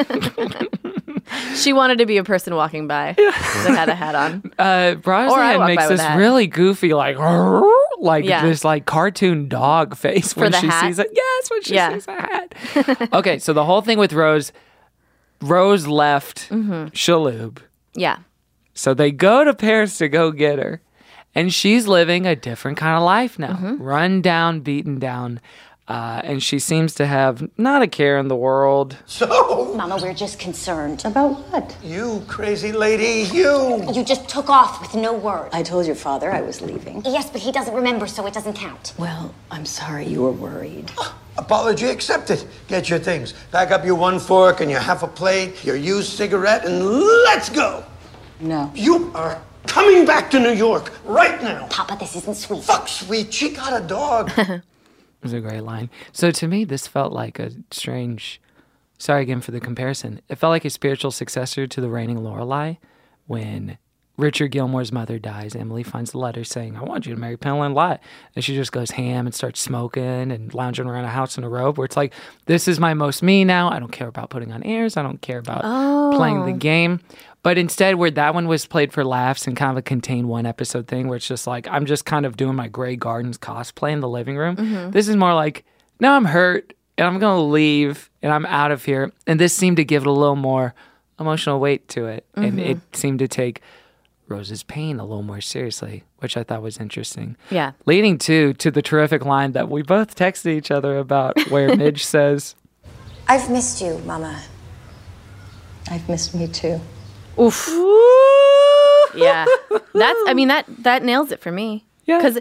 she wanted to be a person walking by that had a hat on. Uh, Or I Brosnahan walk makes by with this a hat. really goofy, like, like Yeah. this, like cartoon dog face For when the she hat? sees it. Yes, when she Yeah. sees a hat. Okay, so the whole thing with Rose, Rose left Mhm. Shaloub. Yeah. So they go to Paris to go get her. And she's living a different kind of life now. Mm-hmm. Run down, beaten down. Uh, and she seems to have not a care in the world. So? Mama, we're just concerned. About what? You crazy lady, you! You just took off with no word. I told your father I was leaving. Yes, but he doesn't remember, so it doesn't count. Well, I'm sorry you were worried. Apology accepted. Get your things. Pack up your one fork and your half a plate, your used cigarette, and let's go! No. You are coming back to New York right now. Papa, this isn't sweet. Fuck sweet. She got a dog. It was a great line. So to me, this felt like a strange, sorry again for the comparison. It felt like a spiritual successor to the Reigning Lorelei when Richard Gilmore's mother dies. Emily finds the letter saying, I want you to marry Penelon Lott. And she just goes ham and starts smoking and lounging around a house in a robe where it's like, this is my most me now. I don't care about putting on airs. I don't care about Oh. playing the game. But instead, where that one was played for laughs and kind of a contained one episode thing where it's just like, I'm just kind of doing my Grey Gardens cosplay in the living room. Mhm. This is more like, no, I'm hurt and I'm going to leave and I'm out of here. And this seemed to give it a little more emotional weight to it. And Mhm. it seemed to take Rose's pain a little more seriously, which I thought was interesting. Yeah. Leading to, to the terrific line that we both texted each other about where Midge says, I've missed you, Mama. I've missed me too. Oof. Yeah. That's, I mean, that, that nails it for me. Yeah. Because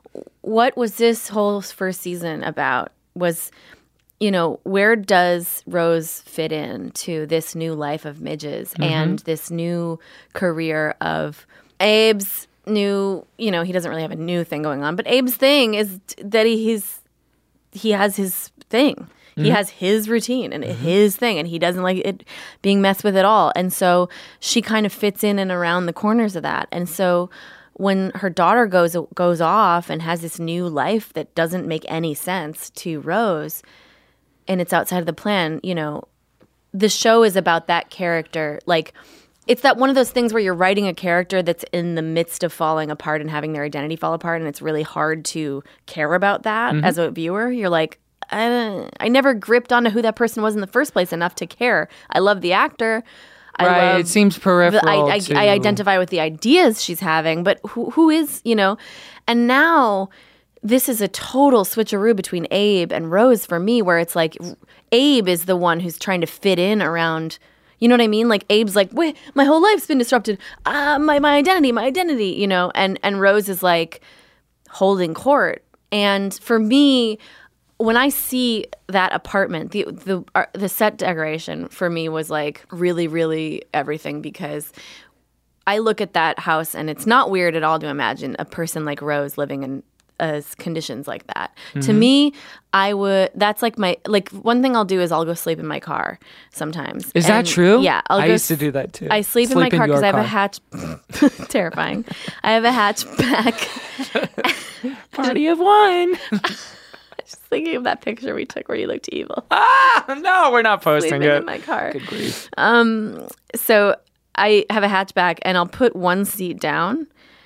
what was this whole first season about was, you know, where does Rose fit in to this new life of Midge's Mhm. and this new career of Abe's new, you know, he doesn't really have a new thing going on, but Abe's thing is t- that he, he's, he has his thing. He Mhm. has his routine and his thing, and he doesn't like it being messed with at all. And so she kind of fits in and around the corners of that. And so when her daughter goes goes off and has this new life that doesn't make any sense to Rose, and it's outside of the plan, you know, the show is about that character. Like, it's that one of those things where you're writing a character that's in the midst of falling apart and having their identity fall apart, and it's really hard to care about that Mhm. as a viewer. You're like, I, I never gripped onto who that person was in the first place enough to care. I love the actor. I Right, love it seems the- peripheral I, I, to- I identify with the ideas she's having, but who who is, you know? And now this is a total switcheroo between Abe and Rose for me, where it's like Abe is the one who's trying to fit in around. You know what I mean? Like Abe's like, wait, my whole life's been disrupted. Uh, my my identity, my identity. You know, and and Rose is like holding court. And for me, when I see that apartment, the the uh, the set decoration for me was like really, really everything, because I look at that house and it's not weird at all to imagine a person like Rose living in uh, conditions like that. To Mhm. me, I would. That's like my like one thing I'll do is I'll go sleep in my car sometimes. Is that And, true? Yeah, I'll I go used to s- do that too. I sleep, in Sleep my in car because your I have a car. hatch. Terrifying. I have a hatchback. Party of one. Just thinking of that picture we took where you looked evil. Ah, no, we're not posting Sleeping it. in my car. Good grief. Um, so I have a hatchback, and I'll put one seat down,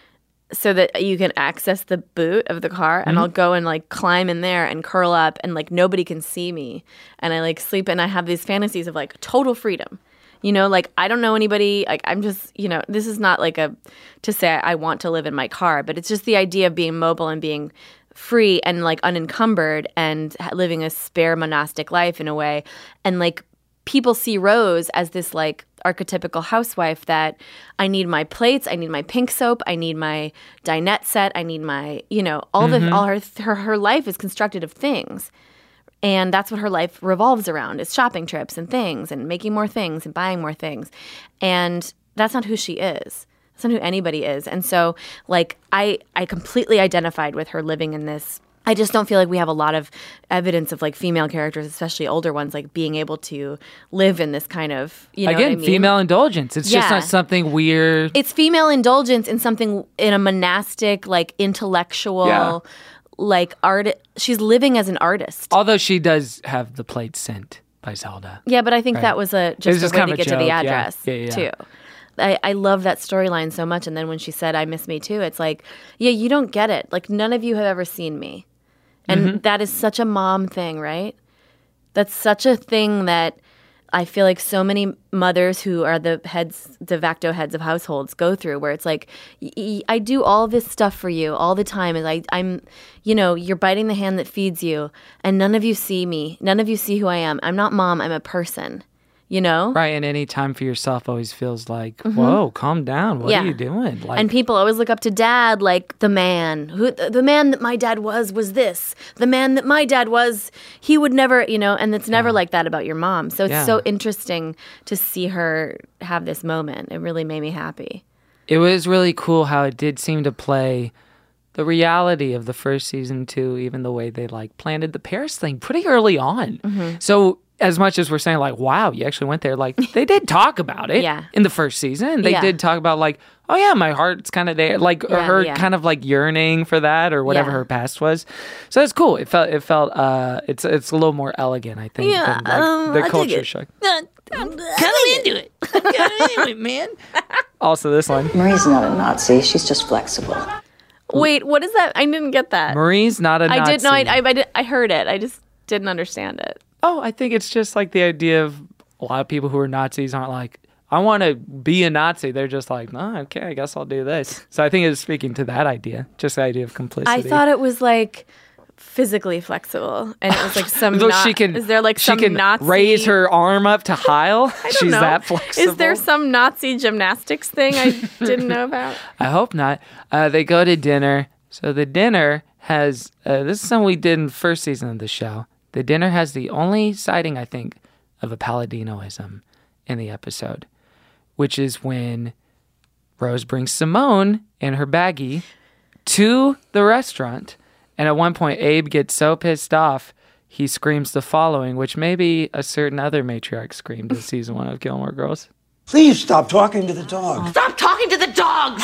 so that you can access the boot of the car, and Mhm. I'll go and like climb in there and curl up, and like nobody can see me, and I like sleep, and I have these fantasies of like total freedom. You know, like I don't know anybody. Like I'm just, you know, this is not like a to say I want to live in my car, but it's just the idea of being mobile and being free and like unencumbered and ha- living a spare monastic life in a way. And like people see Rose as this like archetypical housewife that I need my plates, I need my pink soap, I need my dinette set, I need my, you know, all Mhm. the all her her her life is constructed of things. And that's what her life revolves around, is shopping trips and things and making more things and buying more things. And that's not who she is. That's not who anybody is. And so, like, I, I completely identified with her living in this. I just don't feel like we have a lot of evidence of, like, female characters, especially older ones, like, being able to live in this kind of, you know Again, what I mean? female indulgence. It's just Yeah. not something weird. It's female indulgence in something, in a monastic, like, intellectual, Yeah. like, art. She's living as an artist. Although she does have the plate sent by Zelda. Yeah, but I think Right. that was a It was just, just a way kind to of a get to the joke, yeah. address Yeah, yeah, yeah. too. I, I love that storyline so much. And then when she said, I miss me too, it's like, yeah, you don't get it. Like, none of you have ever seen me. And Mhm. that is such a mom thing, right? That's such a thing that I feel like so many mothers who are the heads, de facto heads of households go through, where it's like, y- y- I do all this stuff for you all the time. And I, I'm, you know, you're biting the hand that feeds you, and none of you see me. None of you see who I am. I'm not mom. I'm a person. You know? Right, and any time for yourself always feels like, Mhm. whoa, calm down. What Yeah. are you doing? Like, And people always look up to dad like the man. Who the man that my dad was was this. The man that my dad was, he would never, you know, and it's never like that about your mom. So it's Yeah. so interesting to see her have this moment. It really made me happy. it was really cool how it did seem to play the reality of the first season too, even the way they like planted the Paris thing pretty early on. Mhm. So as much as we're saying like, wow, you actually went there, like they did talk about it Yeah. in the first season. They Yeah. did talk about like, oh yeah, my heart's kind of there, like Yeah, her yeah. kind of like yearning for that or whatever Yeah. her past was. So it's cool. It felt, it felt, uh, it's it's a little more elegant, I think, Yeah, than like um, I the dig culture it. shock. I'm kind of into it. I'm kind of into it, man. Also, this line. Marie's not a Nazi. She's just flexible. Wait, what is that? I didn't get that. Marie's not a I Nazi. did know. I, I, I, did, I heard it. I just didn't understand it. Oh, I think it's just like the idea of a lot of people who are Nazis aren't like, I want to be a Nazi. They're just like, no, okay, I guess I'll do this. So I think it's speaking to that idea, just the idea of complicity. I thought it was like physically flexible, and it was like some. Though na- she can, is there like she some can Nazi raise her arm up to Heil? I don't She's know. that flexible. Is there some Nazi gymnastics thing I didn't know about? I hope not. Uh, they go to dinner. So the dinner has, uh, this is something we did in the first season of the show. The dinner has the only sighting, I think, of a Palladinoism in the episode, which is when Rose brings Simone in her baggie to the restaurant. And at one point, Abe gets so pissed off, he screams the following, which maybe a certain other matriarch screamed in season one of Gilmore Girls. Please stop talking to the dog. Stop talking to the dogs!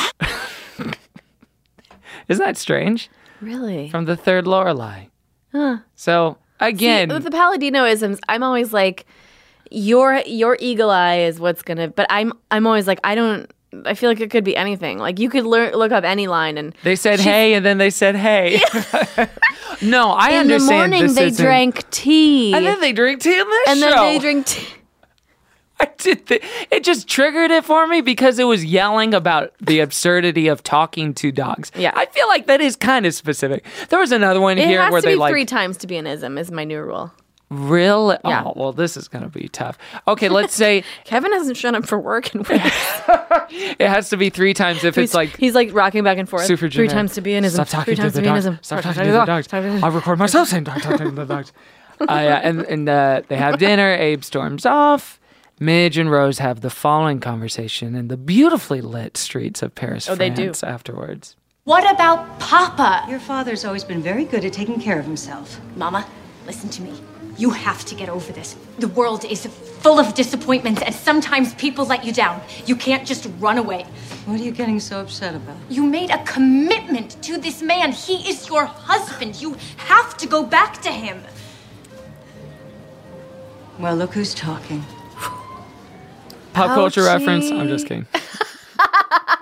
Isn't that strange? Really? From the third Lorelai. Huh. So again, See, with the Palladino-isms, I'm always like, your your eagle eye is what's gonna. But I'm I'm always like, I don't. I feel like it could be anything. Like you could learn, look up any line, and they said she's- hey, and then they said hey. No, I in understand. the morning this they isn't- drank tea, and then they drink tea in this and show. then they drink tea. I did th- it just triggered it for me because it was yelling about the absurdity of talking to dogs. Yeah. I feel like that is kind of specific. There was another one It here has where to they be like three times to be an ism. Is my new rule. really. Yeah. Oh well, this is gonna be tough. Okay, let's say Kevin hasn't shown up for work in weeks. it has to be three times if he's, it's like he's like rocking back and forth. super three generic. times to be an ism. Stop talking three to times the to be an dogs. ism. Stop talking to the dogs. I record myself saying stop talking to the dogs. Uh, yeah, and and uh, they have dinner. Abe storms off. Midge and Rose have the following conversation in the beautifully lit streets of Paris, Oh, they France do. afterwards. What about Papa? Your father's always been very good at taking care of himself. Mama, listen to me. You have to get over this. The world is full of disappointments, and sometimes people let you down. You can't just run away. What are you getting so upset about? You made a commitment to this man. He is your husband. You have to go back to him. Well, look who's talking. Pop culture Ouchie. reference. I'm just kidding.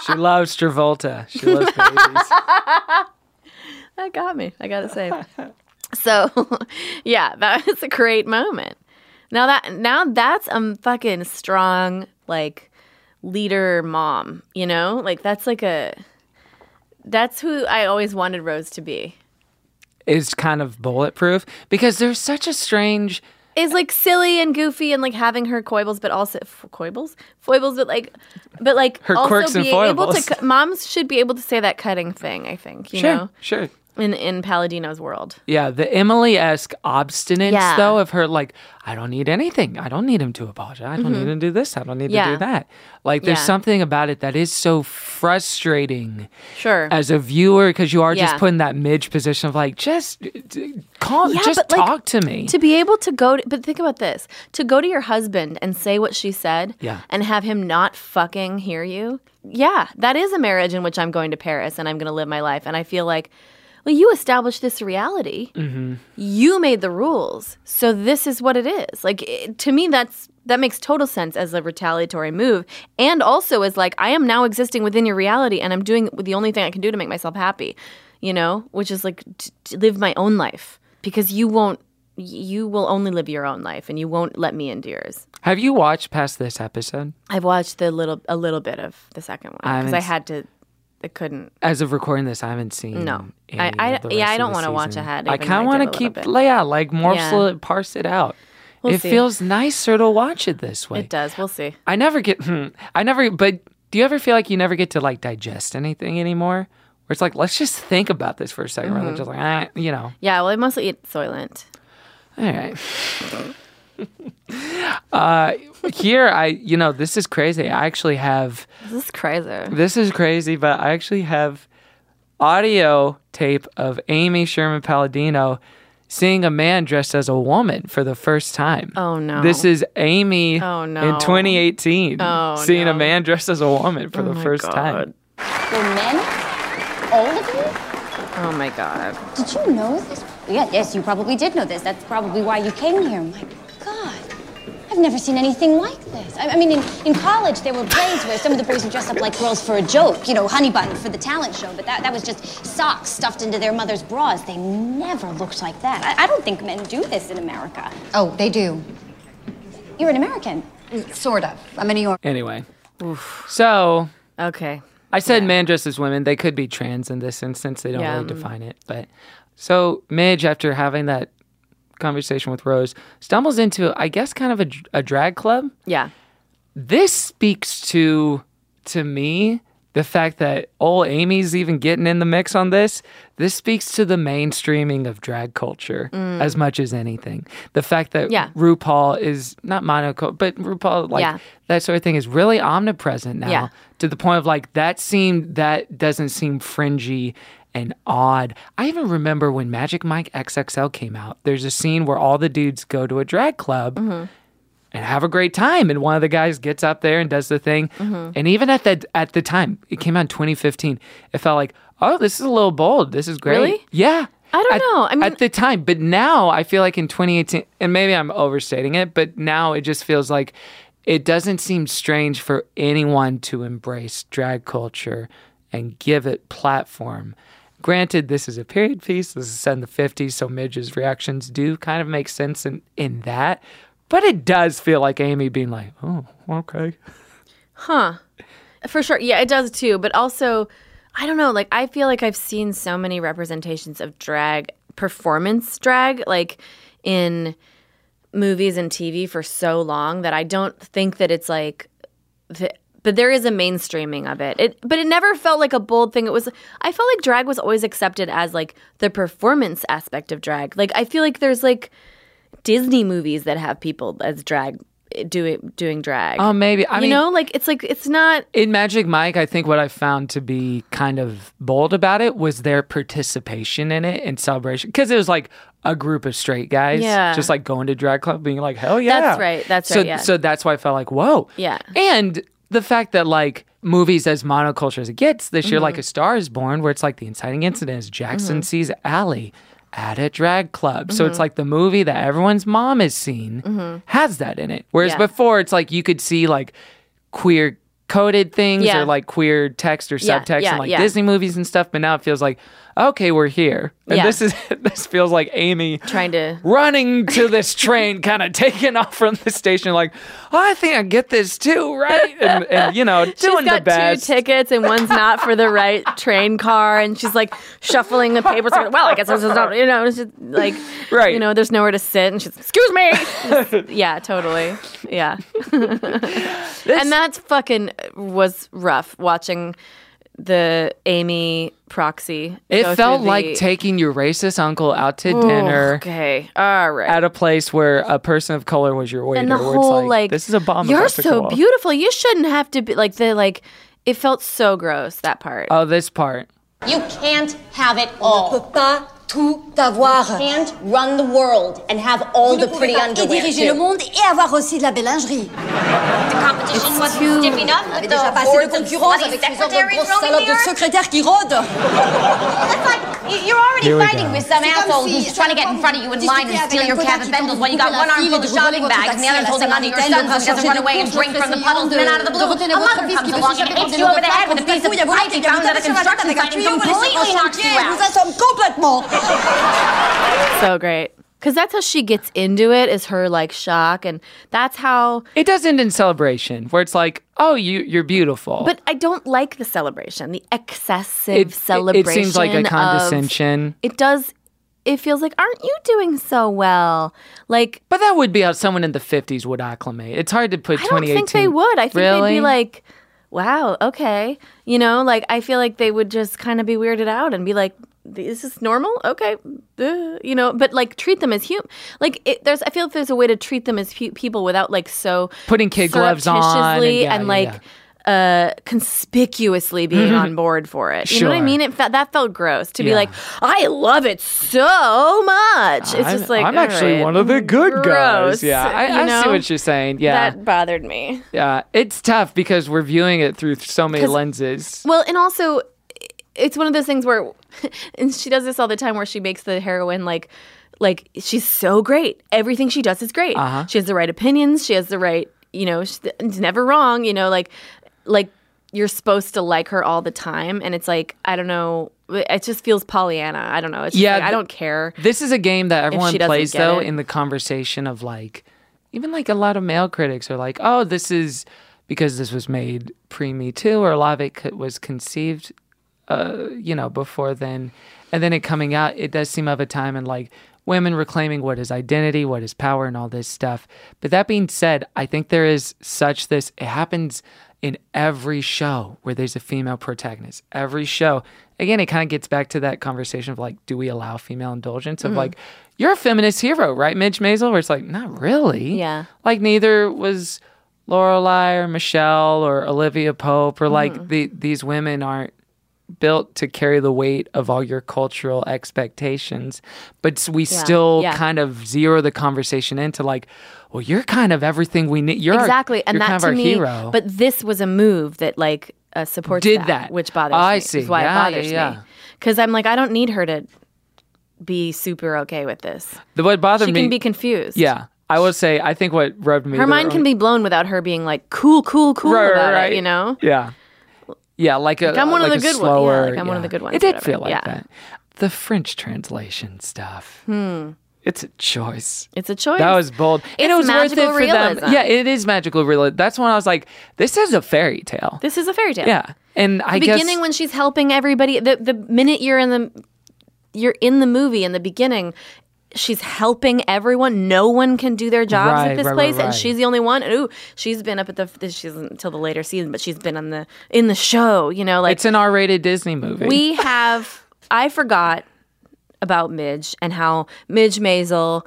She loves Travolta. She loves babies. That got me. I gotta say. So, yeah, that was a great moment. Now that now that's a fucking strong like leader mom. You know, like that's like a that's who I always wanted Rose to be. Is kind of bulletproof because there's such a strange. Is like silly and goofy and like having her foibles, but also f- foibles, foibles, but like, but like her also quirks and be foibles. able to. Moms should be able to say that cutting thing. I think you sure, know, sure. In in Palladino's world, yeah, the Emily-esque obstinance Yeah. though of her, like I don't need anything. I don't need him to apologize. I don't Mhm. need him to do this. I don't need Yeah. to do that. Like there's Yeah. something about it that is so frustrating. Sure. As a viewer, because you are Yeah. just put in that Midge position of like, just d- call, Yeah, just but, like, talk to me. to be able to go. To, but think about this: to go to your husband and say what she said, Yeah. and have him not fucking hear you. Yeah, that is a marriage in which I'm going to Paris and I'm going to live my life, and I feel like. Well, you established this reality. Mm-hmm. You made the rules, so this is what it is. Like it, to me, that's that makes total sense as a retaliatory move, and also as like I am now existing within your reality, and I'm doing the only thing I can do to make myself happy. You know, which is like t- to live my own life because you won't. You will only live your own life, and you won't let me into yours. Have you watched past this episode? I've watched the little a little bit of the second one I because I haven't had to. I couldn't. As of recording this, I haven't seen. No. any I- I- of the yeah, rest I of don't the wanna watch season. ahead, I even kind of though I want did to a little keep, bit. yeah, like morsel Yeah. it, parse it out. We'll it see. feels nicer to watch it this way. It does. We'll see. I never get. Hmm, I never. But do you ever feel like you never get to like digest anything anymore? Where it's like, let's just think about this for a 2nd rather than Mhm. just like, ah, you know. Yeah. Well, I mostly eat Soylent. All right. uh, here, I, you know, this is crazy. I actually have. This is crazy. This is crazy, but I actually have audio tape of Amy Sherman Palladino seeing a man dressed as a woman for the first time. Oh no. This is Amy Oh, no. in twenty eighteen Oh, seeing no. a man dressed as a woman for Oh, the my first God. time. You're men? All of you? Oh my God. Did you know this? Yeah, yes, you probably did know this. That's probably why you came here. My God. I've never seen anything like this. I, I mean, in, in college, there were plays where some of the boys would dress up like girls for a joke, you know, honey bun for the talent show, but that, that was just socks stuffed into their mother's bras. They never looked like that. I, I don't think men do this in America. Oh, they do. You're an American. Sort of. I'm a New York. Anyway, so Okay. I said man dressed as women. They could be trans in this instance. They don't Yeah. really define it. But so Midge, after having that conversation with Rose, stumbles into, I guess, kind of a, a drag club. Yeah. This speaks to, to me, the fact that old Amy's even getting in the mix on this. This speaks to the mainstreaming of drag culture Mm. as much as anything. The fact that Yeah. RuPaul is not monocle, but RuPaul, like Yeah. that sort of thing, is really omnipresent now. Yeah. To the point of like that seem that doesn't seem fringy and odd. I even remember when Magic Mike X X L came out. There's a scene where all the dudes go to a drag club Mm-hmm. and have a great time, and one of the guys gets up there and does the thing. Mhm. And even at that at the time, it came out in twenty fifteen. It felt like, oh, this is a little bold. This is great. Really? Yeah. I don't At- know. I mean, at the time, but now I feel like in twenty eighteen, and maybe I'm overstating it, but now it just feels like it doesn't seem strange for anyone to embrace drag culture and give it platform. Granted, this is a period piece. This is set in the fifties, so Midge's reactions do kind of make sense in, in that. But it does feel like Amy being like, oh, okay. Huh. For sure. Yeah, it does too. But also, I don't know. Like, I feel like I've seen so many representations of drag, performance drag, like in movies and T V for so long that I don't think that it's like. The, but there is a mainstreaming of it. It, but it never felt like a bold thing. It was. I felt like drag was always accepted as like the performance aspect of drag. Like I feel like there's like Disney movies that have people as drag doing doing drag. Oh, maybe. I you mean, know, like it's like it's not. In Magic Mike, I think what I found to be kind of bold about it was their participation in it and celebration. Because it was like a group of straight guys Yeah. just like going to drag club being like, hell yeah. That's right. That's so, right. Yeah. So that's why I felt like, whoa. Yeah. And the fact that like movies as monoculture as it gets this year, Mhm. like A Star is Born, where it's like the inciting incident is Jackson Mhm. sees Allie at a drag club. So it's Mhm. like the movie that everyone's mom has seen Mhm. has that in it. Whereas Yeah. before it's like you could see like queer coded things Yeah. or like queer text or Yeah, subtext yeah, in like yeah. Disney movies and stuff. But now it feels like, okay, we're here. And Yeah. this is this feels like Amy trying to running to this train, kind of taking off from the station, like, oh, I think I get this too, right? And, and you know, doing She's got the best. two tickets and one's not for the right train car, and she's like shuffling the papers. Well, I guess this is not, you know, it's just like, right. you know, there's nowhere to sit, and she's, excuse me. Just- yeah, totally. Yeah. And that's fucking was rough watching the Amy proxy. It go felt through like the- taking your racist uncle out to Ooh, dinner. Okay, all right. At a place where a person of color was your waiter. And the where whole it's like, like, this is a bomb. You're about to go so off. beautiful. You shouldn't have to be like the like. It felt so gross, that part. Oh, this part. You can't have it all. On ne peut pas tout avoir. You can't run the world and have all the pretty underwear diriger le too. monde et avoir aussi de la belle lingerie. The competition wasn't too- stiff enough On avait with déjà the pas assez boards de of concurrence bloody avec ces sortes de secretaries grosses roaming salopes the de earth. secrétaires qui rôdent. That's like you- you're already Here we fighting go. with some C'est comme asshole si who's trying to get in front of you in line and discuter steal avec your un cap copain and bendels qui while you got coupe la one arm file full et of de shopping rouler bags and the other's votre holding taxi onto à your la sons Saint-Martin, and doesn't de run away and retenir drink votre from the client, puddles de- men out of the de blue. retenir A votre mother fils comes qui veut along chercher and à hits porter you over the votre head with a femme, piece of vous fouille, pipe you found under the vous avez construction avec un site and tuyau, vous laissez completely un knocks you chantier, out. vous assomme complètement. So great. Because that's how she gets into it, is her like shock, and that's how. It does end in celebration, where it's like, oh, you you're beautiful. But I don't like the celebration, the excessive it, it, celebration. it seems like a of- condescension. it does. It feels like, aren't you doing so well? Like, But that would be how someone in the fifties would acclimate. It's hard to put I don't twenty eighteen. think they would. I think really? they'd be like, wow, okay. You know, like, I feel like they would just kind of be weirded out and be like, is this normal? Okay. Uh, you know, but like treat them as human. Like, it, there's, I feel like there's a way to treat them as pu- people without like so Putting kid gloves on and, surreptitiously yeah, and yeah, like, uh, conspicuously being on board for it. You know what I Sure. mean? It fe- that felt gross to be Yeah. like, I love it so much. It's I'm, just like, I'm all actually right, one of the good gross, guys. Yeah, I, you I see know? what you're saying. Yeah, That bothered me. yeah, it's tough because we're viewing it through so many 'Cause- lenses. Well, and also, it's one of those things where, and she does this all the time, where she makes the heroine like, like she's so great. Everything she does is great. Uh-huh. She has the right opinions. She has the right, you know, she's never wrong. You know, like, like you're supposed to like her all the time, and it's like, I don't know. It just feels Pollyanna. I don't know. It's just Yeah, like, I th- don't care. This is a game that everyone she doesn't plays get though it. in the conversation of like, even like a lot of male critics are like, oh, this is because this was made pre Me Too, or a lot of it co- was conceived, uh, you know, before then, and then it coming out, it does seem of a time and like women reclaiming what is identity, what is power, and all this stuff. But that being said, I think there is such this. It happens in every show where there's a female protagonist. Every show. Again, it kind of gets back to that conversation of like, do we allow female indulgence? Of Mhm. like, you're a feminist hero, right, Midge Maisel? Where it's like, not really. Yeah. Like neither was Lorelai or Michelle or Olivia Pope, or like Mhm. the, these women aren't built to carry the weight of all your cultural expectations. But s- we Yeah, still yeah. kind of zero the conversation into like, well, you're kind of everything we need. You're our- exactly, and you're that kind of to our me. hero. But this was a move that like uh, supports Did that, that. which bothers I me. see. Is why Yeah, it bothers yeah, me. yeah. Because I'm like, I don't need her to be super okay with this. The, what bothered She me, can be confused. yeah, I will say, I think what rubbed me Her the mind wrong- can be blown without her being like cool, cool, cool Right, about right. it. You know. Yeah. Yeah, like a Like, I'm one of like the a good ones. Yeah, slower, like I'm one of the good ones, It did whatever. feel like Yeah. that. The French translation stuff. Hmm. It's a choice. It's a choice. That was bold. It's and it was worth it magical for realism. them. Yeah, it is magical realism. That's when I was like, this is a fairy tale. This is a fairy tale. Yeah. And I the guess beginning when she's helping everybody, the the minute you're in the you're in the movie in the beginning, she's helping everyone. No one can do their jobs Right, at this right, place, right, and right. she's the only one. And ooh, she's been up at the this she's until the later season, but she's been on the in the show. You know, like it's an R-rated Disney movie. we have. I forgot about Midge and how Midge Maisel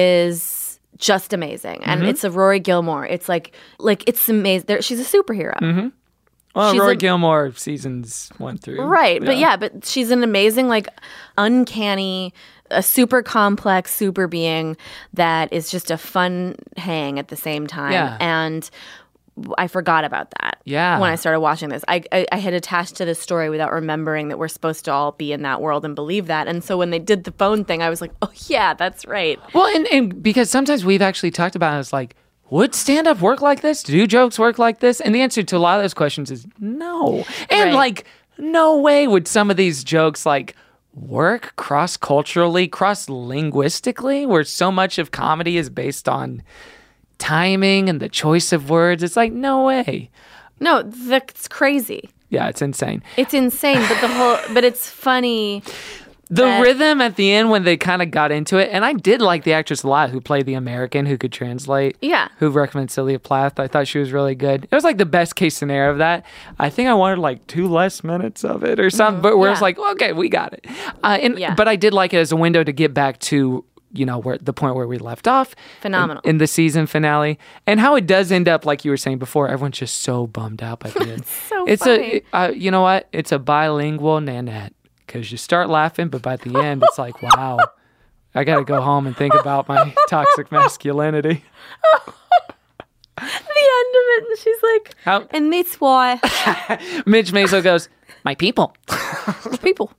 is just amazing, and Mhm. it's a Rory Gilmore. It's like like it's amazing. There, she's a superhero. Mm-hmm. Well, She's Roy a- Gilmore seasons one through. Right, but yeah, but she's an amazing, like, uncanny, a super complex super being that is just a fun hang at the same time. Yeah. And I forgot about that. Yeah. When I started watching this, I, I I had attached to this story without remembering that we're supposed to all be in that world and believe that. And so when they did the phone thing, I was like, oh yeah, that's right. Well, and, and because sometimes we've actually talked about it as like, would stand-up work like this? Do jokes work like this? And the answer to a lot of those questions is no. And, Right. like, no way would some of these jokes, like, work cross-culturally, cross-linguistically, where so much of comedy is based on timing and the choice of words. It's like, no way. No, that's crazy. Yeah, it's insane. It's insane, but the whole, but it's funny. The that- rhythm at the end when they kind of got into it, and I did like the actress a lot who played the American who could translate. Yeah. Who recommended Celia Plath. I thought she was really good. It was like the best case scenario of that. I think I wanted like two less minutes of it or something, but where it's yeah. like, okay, we got it. Uh, and Yeah. But I did like it as a window to get back to, you know, where the point where we left off. Phenomenal. In, in the season finale. And how it does end up, like you were saying before, everyone's just so bummed out by the end. so it's funny. a, uh, you know what? It's a bilingual Nanette. Because you start laughing, but by the end, it's like, wow, I got to go home and think about my toxic masculinity. The end of it, and she's like, How- and that's why Midge Maisel goes, my people. people.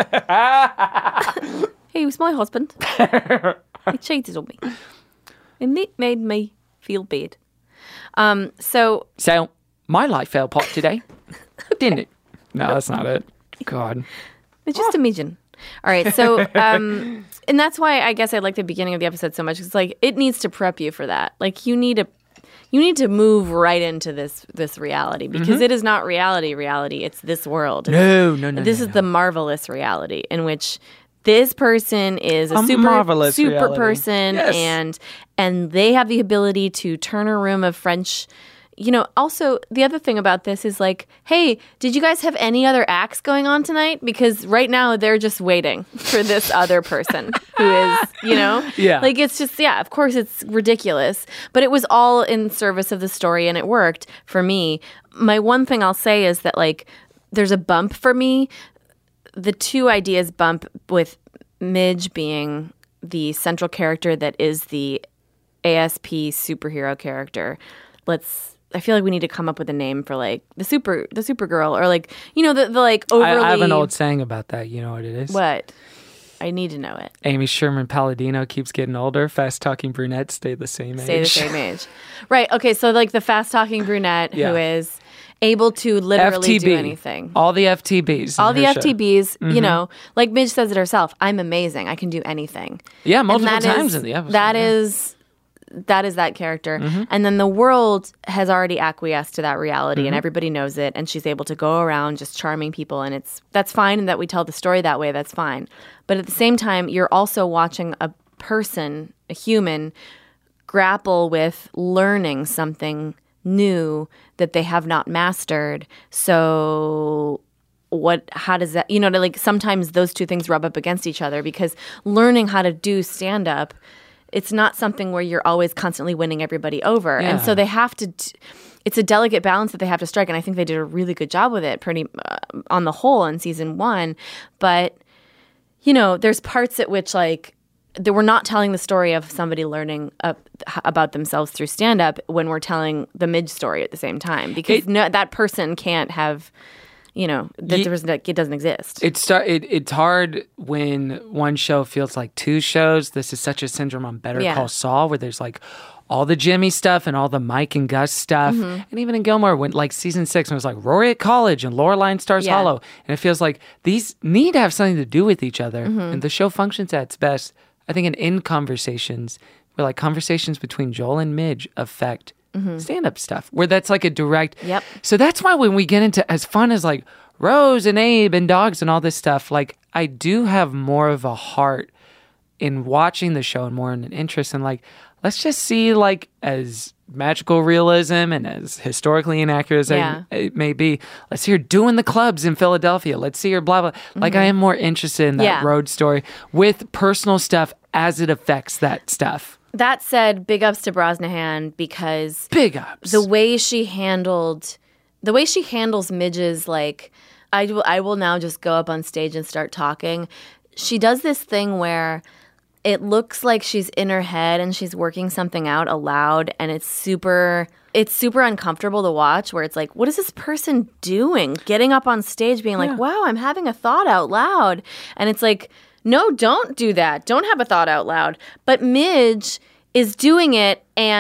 He was my husband. He cheated on me, and it made me feel bad. Um. So So, my life fell apart today, didn't it? No, that's not it. God. It's just imagine. All right, so um, and that's why I guess I like the beginning of the episode so much. It's like it needs to prep you for that. Like you need to, you need to move right into this this reality because Mhm. it is not reality. Reality, it's this world. No, no, no, This no, is the marvelous reality in which this person is a, A super marvelous super reality. person, Yes. and and they have the ability to turn a room of French. You know, also, the other thing about this is like, hey, did you guys have any other acts going on tonight? Because right now they're just waiting for this other person who is, you know? Yeah. Like, it's just, yeah, of course it's ridiculous. But it was all in service of the story and it worked for me. My one thing I'll say is that, like, there's a bump for me. The two ideas bump with Midge being the central character that is the A S P superhero character. Let's... I feel like we need to come up with a name for like the super the Supergirl or like you know the, the like overly. I, I have an old saying about that. You know what it is? What? I need to know it. Amy Sherman Palladino keeps getting older. Fast talking brunettes stay the same age. Stay the same age. Right. Okay. So like the fast talking brunette Yeah. who is able to literally F T B. do anything. All the F T Bs. in All the her F T Bs, show. you Mhm. know, like Midge says it herself. I'm amazing. I can do anything. Yeah, And multiple that times is- in the episode. That yeah. is that is that character. Mhm. And then the world has already acquiesced to that reality Mhm. and everybody knows it and she's able to go around just charming people and it's that's fine and that we tell the story that way, that's fine. But at the same time, you're also watching a person, a human, grapple with learning something new that they have not mastered. So what how does that you know like sometimes those two things rub up against each other because learning how to do stand up, it's not something where you're always constantly winning everybody over. And Yeah. so they have to t- it's a delicate balance that they have to strike and I think they did a really good job with it pretty uh, on the whole in season one. But you know, there's parts at which like that we're not telling the story of somebody learning uh, about themselves through stand up when we're telling the Midge story at the same time because It- no, that person can't have you know, that Ye- there was no, it doesn't exist. It start. It, it's hard when one show feels like two shows. This is such a syndrome on Better Yeah. Call Saul, where there's like all the Jimmy stuff and all the Mike and Gus stuff, Mhm. and even in Gilmore, when like season six, when it was like Rory at college and Lorelai Stars Yeah. Hollow, and it feels like these need to have something to do with each other, Mhm. and the show functions at its best. I think in in conversations, where like conversations between Joel and Midge affect Mhm. stand-up stuff, where that's like a direct. Yep. So that's why when we get into as fun as like Rose and Abe and dogs and all this stuff, like I do have more of a heart in watching the show and more in an interest in like, let's just see like as magical realism and as historically inaccurate as Yeah. it, it may be. Let's see her doing the clubs in Philadelphia. Let's see her blah, blah. Like I Mhm. am more interested in that Yeah. road story with personal stuff as it affects that stuff. That said, big ups to Brosnahan because Big ups. the way she handled, the way she handles Midge's like, I will, I will now just go up on stage and start talking. She does this thing where it looks like she's in her head and she's working something out aloud, and it's super, it's super uncomfortable to watch. Where it's like, what is this person doing? Getting up on stage, being like, Yeah. "Wow, I'm having a thought out loud," and it's like, no, don't do that. Don't have a thought out loud. But Midge is doing it, and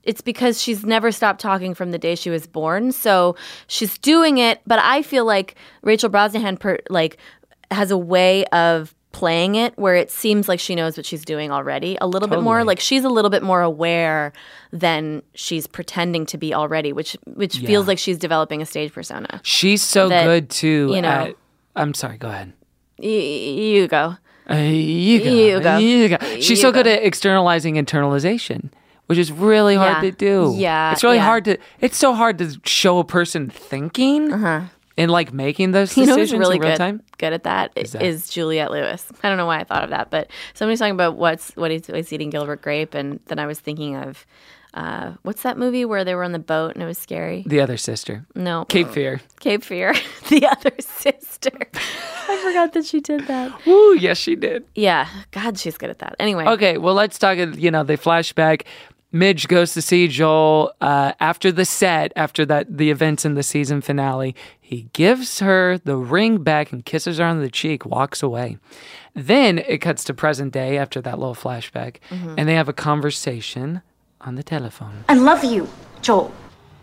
it's because she's never stopped talking from the day she was born. So she's doing it, but I feel like Rachel Brosnahan per, like has a way of playing it where it seems like she knows what she's doing already a little Totally. bit more. Like she's a little bit more aware than she's pretending to be already, which which Yeah. feels like she's developing a stage persona. She's so That, good too. you know- at, I'm sorry. Go ahead. Y- you go. Uh, you go. You go. You go. She's You so go. good at externalizing internalization, which is really hard Yeah. to do. Yeah, It's really yeah. hard to, it's so hard to show a person thinking and like making those You know who's decisions really in real good, time. good at that is, that? is Juliette Lewis. I don't know why I thought of that, but somebody's talking about what's what he's, he's eating Gilbert Grape, and then I was thinking of uh, what's that movie where they were on the boat and it was scary? The Other Sister. No. Cape Fear. Cape Fear. The Other Sister. I forgot that she did that. Woo, yes, she did. Yeah. God, she's good at that. Anyway. Okay, well, let's talk, you know, they flashback. Midge goes to see Joel uh, after the set, after that the events in the season finale. He gives her the ring back and kisses her on the cheek, walks away. Then it cuts to present day after that little flashback, Mhm. and they have a conversation on the telephone. I love you, Joel.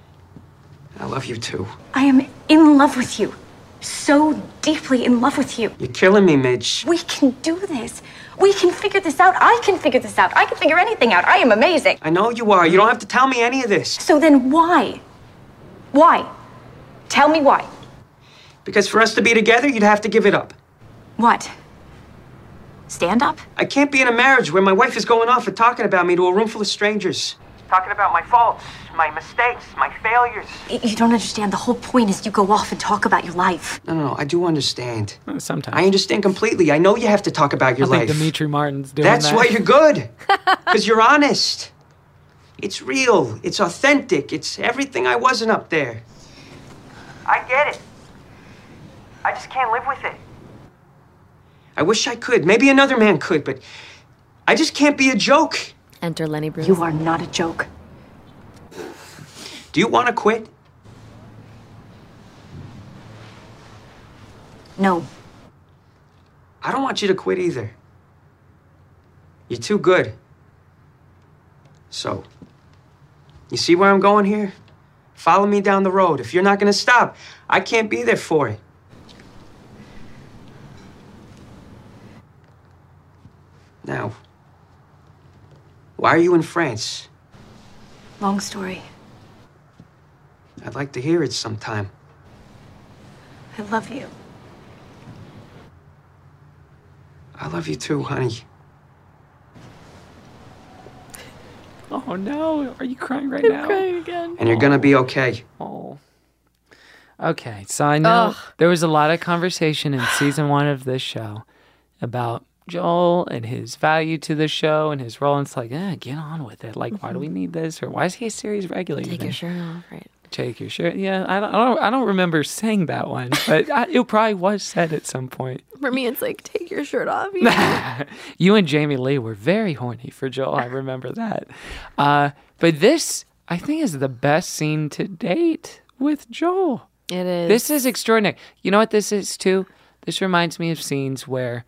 I love you too. I am in love with you. So deeply in love with you. You're killing me, Midge. We can do this. We can figure this out. I can figure this out. I can figure anything out. I am amazing. I know you are. You don't have to tell me any of this. So then why? Why? Tell me why. Because for us to be together, you'd have to give it up. What? Stand up? I can't be in a marriage where my wife is going off and talking about me to a room full of strangers. Talking about my faults, my mistakes, my failures. Y- You don't understand. The whole point is you go off and talk about your life. No, no, no. I do understand. Sometimes. I understand completely. I know you have to talk about your I life. think Dimitri Martin's doing That's that. why you're good. Because you're honest. It's real. It's authentic. It's everything I wasn't up there. I get it. I just can't live with it. I wish I could. Maybe another man could, but I just can't be a joke. Enter Lenny Bruce. You are not a joke. Do you want to quit? No. I don't want you to quit either. You're too good. So, you see where I'm going here? Follow me down the road. If you're not going to stop, I can't be there for it. Now, why are you in France? Long story. I'd like to hear it sometime. I love you. I love you too, honey. Oh no, are you crying right I'm now? crying again. And you're gonna be okay. Oh. Okay, so I know Ugh. there was a lot of conversation in season one of this show about Joel and his value to the show and his role. And it's like, eh, get on with it. Like, why do we need this? Or why is he a series regular? Take even? your shirt off, right? Take your shirt. Yeah, I don't, I don't, I don't remember saying that one, but I, it probably was said at some point. For me, it's like, take your shirt off. You and Jamie Lee were very horny for Joel. I remember that. Uh, but this, I think, is the best scene to date with Joel. It is. This is extraordinary. You know what this is, too? This reminds me of scenes where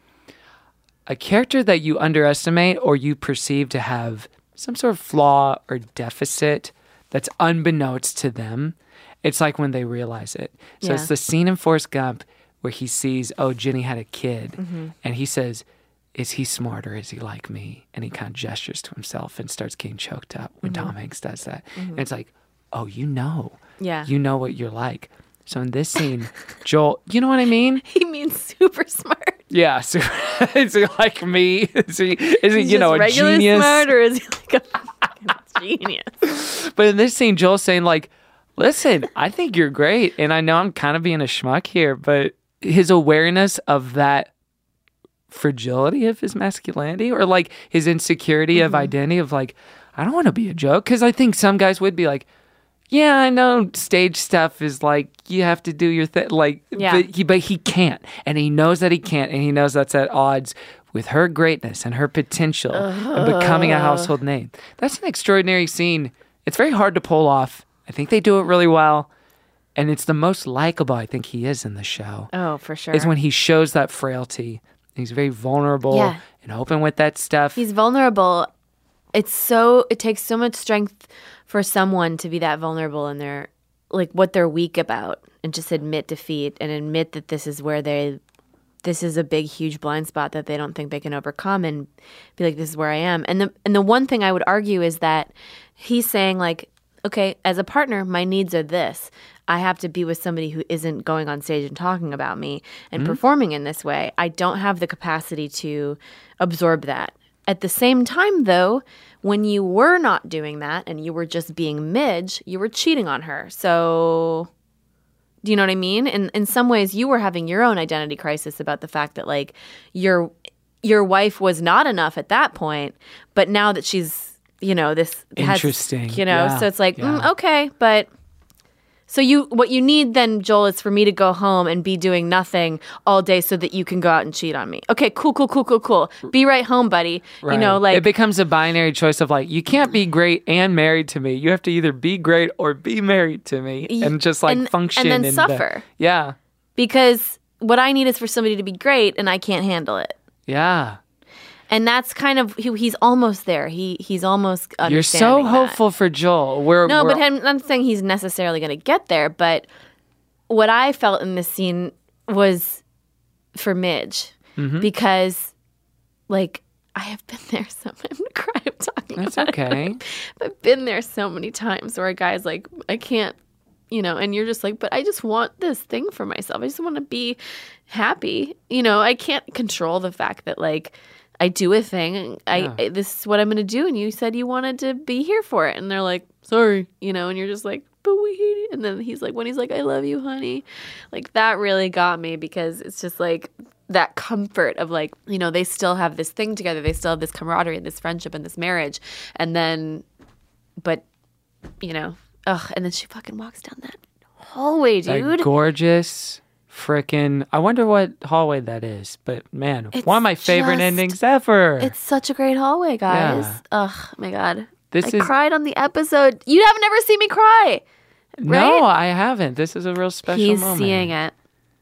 a character that you underestimate or you perceive to have some sort of flaw or deficit that's unbeknownst to them, it's like when they realize it. So Yeah. it's the scene in Forrest Gump where he sees, oh, Ginny had a kid. Mhm. And he says, is he smart or is he like me? And he kind of gestures to himself and starts getting choked up when Mhm. Tom Hanks does that. Mhm. And it's like, oh, you know. Yeah. You know what you're like. So in this scene, Joel, you know what I mean? He means super smart. Yeah. So is he like me? Is he, is he He's you know, just a regular genius? smart, or is he like a fucking genius? But in this scene, Joel's saying, like, listen, I think you're great. And I know I'm kind of being a schmuck here, but his awareness of that fragility of his masculinity or like his insecurity of identity of like, I don't want to be a joke. Because I think some guys would be like, yeah, I know stage stuff is like, you have to do your thing. Like, Yeah. but, he, but he can't. And he knows that he can't. And he knows that's at odds with her greatness and her potential and becoming a household name. That's an extraordinary scene. It's very hard to pull off. I think they do it really well. And it's the most likable I think he is in the show. Oh, for sure. Is when he shows that frailty. He's very vulnerable Yeah. and open with that stuff. He's vulnerable it's so it takes so much strength for someone to be that vulnerable in their like what they're weak about and just admit defeat and admit that this is where they this is a big huge blind spot that they don't think they can overcome and be like, this is where I am. And the and the one thing I would argue is that he's saying like, okay, as a partner, my needs are this. I have to be with somebody who isn't going on stage and talking about me and mm-hmm. performing in this way. I don't have the capacity to absorb that. At the same time, though, when you were not doing that and you were just being Midge, you were cheating on her. So, do you know what I mean? In in some ways, you were having your own identity crisis about the fact that like your your wife was not enough at that point, but now that she's, you know, this interesting, has, you know, yeah. so it's like yeah. mm, okay, but. So you, what you need then, Joel, is for me to go home and be doing nothing all day so that you can go out and cheat on me. Okay, cool, cool, cool, cool, cool. Be right home, buddy. Right. You know, like it becomes a binary choice of like, you can't be great and married to me. You have to either be great or be married to me, and just like and, function and then in suffer. The, yeah, because what I need is for somebody to be great, and I can't handle it. Yeah. And that's kind of he, he's almost there. He he's almost understanding You're so that. hopeful for Joel. We're, no, we're, but I'm not saying he's necessarily going to get there. But what I felt in this scene was for Midge, mm-hmm. because like I have been there. So I'm gonna cry. I'm talking. That's about okay. It. I've been there so many times where a guy's like, I can't. You know, and you're just like, but I just want this thing for myself. I just want to be happy. You know, I can't control the fact that like. I do a thing. I, Yeah. I this is what I'm going to do, and you said you wanted to be here for it, and they're like, sorry, you know, and you're just like, but we hate it. And then he's like, when he's like, I love you, honey, like that really got me because it's just like that comfort of like, you know, they still have this thing together, they still have this camaraderie and this friendship and this marriage, and then, but, you know, ugh, and then she fucking walks down that hallway, dude. That gorgeous. Frickin', I wonder what hallway that is, but man, It's one of my favorite just- endings ever. It's such a great hallway, guys. Yeah. Ugh, my God. This I is- cried on the episode. You have never seen me cry, right? No, I haven't. This is a real special He's moment. seeing it.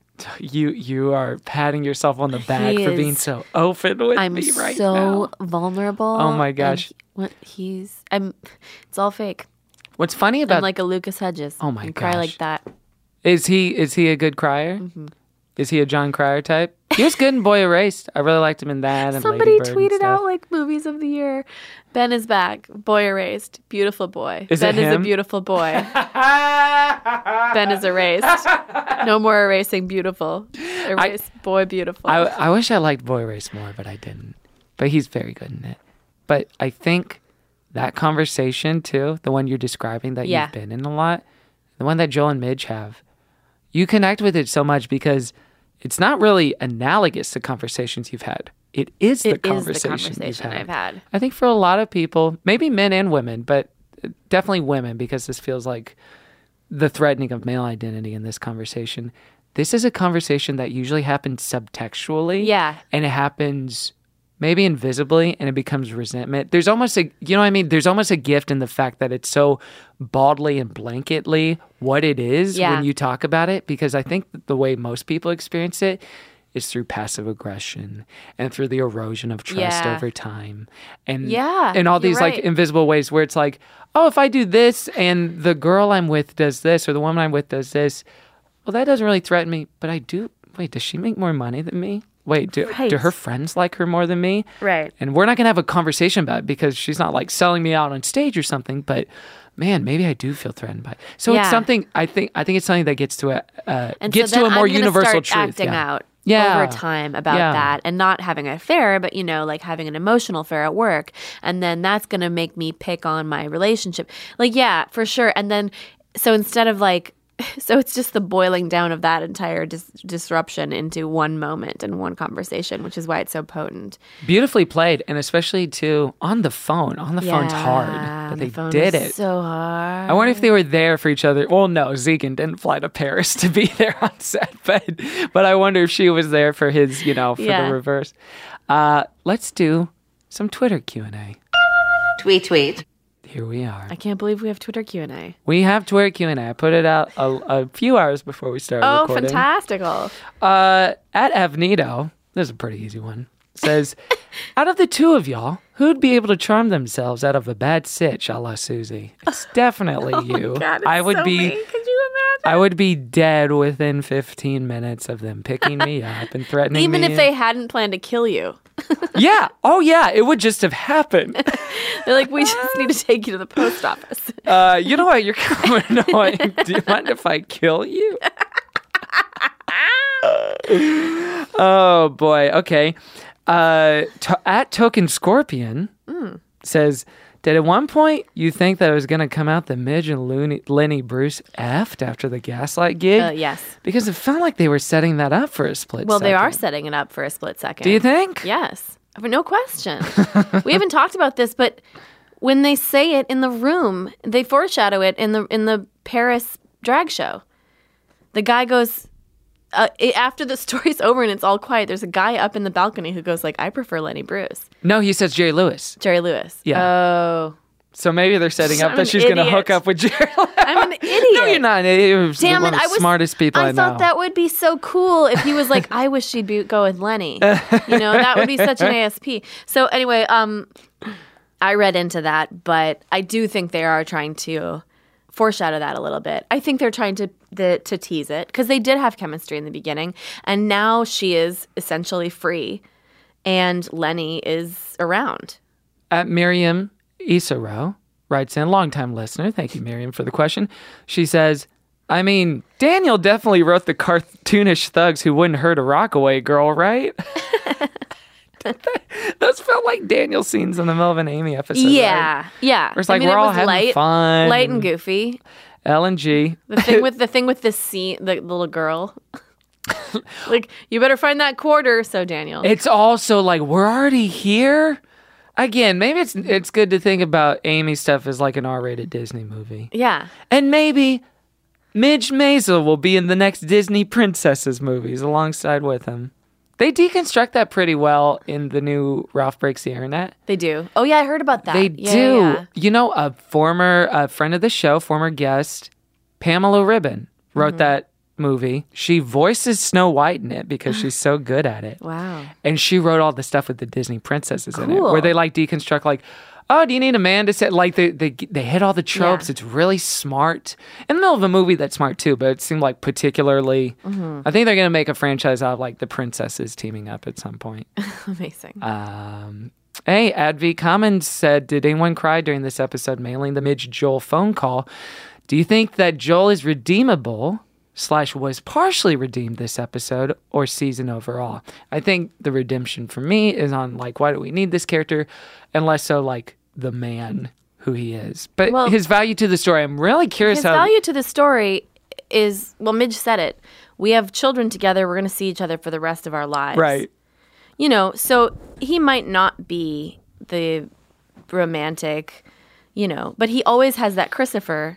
You you are patting yourself on the back He for being is- so open with I'm me right so now. vulnerable. Oh my and gosh. he- what he's, I'm. It's all fake. What's funny about I'm like a Lucas Hedges. Oh my I cry gosh. like that. is he is he a good crier? Mm-hmm. Is he a John Cryer type? He was good in Boy Erased. I really liked him in that. And Somebody Lady Bird and tweeted stuff. out like movies of the year. Ben is back. Boy Erased. Beautiful boy. Is Ben it is a him? beautiful boy. Ben is erased. No more erasing beautiful. Erase boy beautiful. I, I wish I liked Boy Erased more, but I didn't. But he's very good in it. But I think that conversation too, the one you're describing that Yeah. you've been in a lot, the one that Joel and Midge have, you connect with it so much because it's not really analogous to conversations you've had. It is the It is the conversation, conversation you've had. I've had. I think for a lot of people, maybe men and women, but definitely women, because this feels like the threatening of male identity in this conversation. This is a conversation that usually happens subtextually. Yeah. And it happens maybe invisibly, and it becomes resentment. There's almost a, you know what I mean? There's almost a gift in the fact that it's so baldly and blanketly what it is Yeah. when you talk about it, because I think that the way most people experience it is through passive aggression and through the erosion of trust Yeah. over time. And, Yeah, and all you're these like right. invisible ways where it's like, oh, if I do this and the girl I'm with does this, or the woman I'm with does this, well, that doesn't really threaten me, but I do. Wait, does she make more money than me? Wait, do, Right. do her friends like her more than me? Right. And we're not going to have a conversation about it because she's not like selling me out on stage or something, but man, maybe I do feel threatened by it. So Yeah. it's something, I think, I think it's something that gets to a, uh, And gets so to then a more I'm gonna universal start truth. acting yeah. out Yeah. over time about Yeah. that, and not having an affair, but you know, like having an emotional affair at work, and then that's gonna make me pick on my relationship. Like, yeah, for sure. And then, so instead of like, so it's just the boiling down of that entire dis- disruption into one moment and one conversation, which is why it's so potent. Beautifully played, and especially too on the phone. On the phone's Yeah, hard, on but the they phone did is it. so hard. I wonder if they were there for each other. Well, no, Zegan didn't fly to Paris to be there on set, but but I wonder if she was there for his, you know, for Yeah. the reverse. Uh, let's do some Twitter Q and A. Tweet, tweet. Here we are. I can't believe we have Twitter Q and A. We have Twitter Q and A. I put it out a, a few hours before we started Oh, recording. fantastical. Uh, at Avnito, this is a pretty easy one, says, Out of the two of y'all, who'd be able to charm themselves out of a bad sitch a la Susie? It's definitely Oh you. my God, it's I would so be mean. Could you imagine? I would be dead within fifteen minutes of them picking me up and threatening Even me. if they hadn't planned to kill you. Yeah. Oh yeah, it would just have happened. They're like, we just need to take you to the post office. Uh, you know what? You're kind of annoying. Do you mind if I kill you? Oh boy. Okay. Uh, to- at Token Scorpion Mm. says, did at one point you think that it was going to come out that Midge and Looney, Lenny Bruce effed after the Gaslight gig? Uh, yes. Because it felt like they were setting that up for a split Well, second. they are setting it up for a split second. Do you think? Yes. No question. We haven't talked about this, but when they say it in the room, they foreshadow it in the in the Paris drag show. The guy goes, uh, it, after the story's over and it's all quiet, there's a guy up in the balcony who goes like, I prefer Lenny Bruce. No, he says Jerry Lewis. Jerry Lewis. Yeah. Oh. So maybe they're setting up I'm that an she's going to idiot. hook up with Jerry Lewis. I'm an idiot. No, you're not. It was Damn one it, of the I was smartest people I, I know. thought that would be so cool if he was like, I wish she'd be go with Lenny. You know, that would be such an A S P. So anyway, um, I read into that, but I do think they are trying to foreshadow that a little bit. I think they're trying to the, to tease it because they did have chemistry in the beginning, and now she is essentially free, and Lenny is around. At Miriam Isaro writes in, longtime listener. Thank you, Miriam, for the question. She says, I mean, Daniel definitely wrote the cartoonish thugs who wouldn't hurt a Rockaway girl, right? Those felt like Daniel scenes in the Melvin Amy episode. Yeah, right? yeah. Where it's like I mean, we're it all was having light, fun, light and goofy. L and G. The thing with the thing with the scene, the little girl. Like, you better find that quarter. So Daniel, It's also like we're already here. Again, maybe it's it's good to think about Amy stuff as like an R-rated Disney movie. Yeah. And maybe Midge Maisel will be in the next Disney Princesses movies alongside with him. They deconstruct that pretty well in the new Ralph Breaks the Internet. They do. Oh, yeah, I heard about that. They Yeah, do. yeah, yeah. You know, a former a friend of the show, former guest, Pamela Ribben, wrote Mhm. that movie. She voices Snow White in it because she's so good at it. Wow. And she wrote all the stuff with the Disney princesses in it, Cool. where they like deconstruct, like, oh, do you need a man to say, like, they they, they hit all the tropes. Yeah. It's really smart. In the middle of a movie that's smart too, but it seemed like particularly, Mhm. I think they're going to make a franchise out of like the princesses teaming up at some point. Amazing. Um, hey, Adv Commons said, did anyone cry during this episode mailing the Midge Joel phone call? Do you think that Joel is redeemable slash was partially redeemed this episode or season overall? I think the redemption for me is on like, why do we need this character? And less so like the man who he is. But Well, his value to the story, I'm really curious His how... value to the story is, well, Midge said it. We have children together. We're going to see each other for the rest of our lives. Right. You know, so he might not be the romantic, you know, but he always has that Christopher,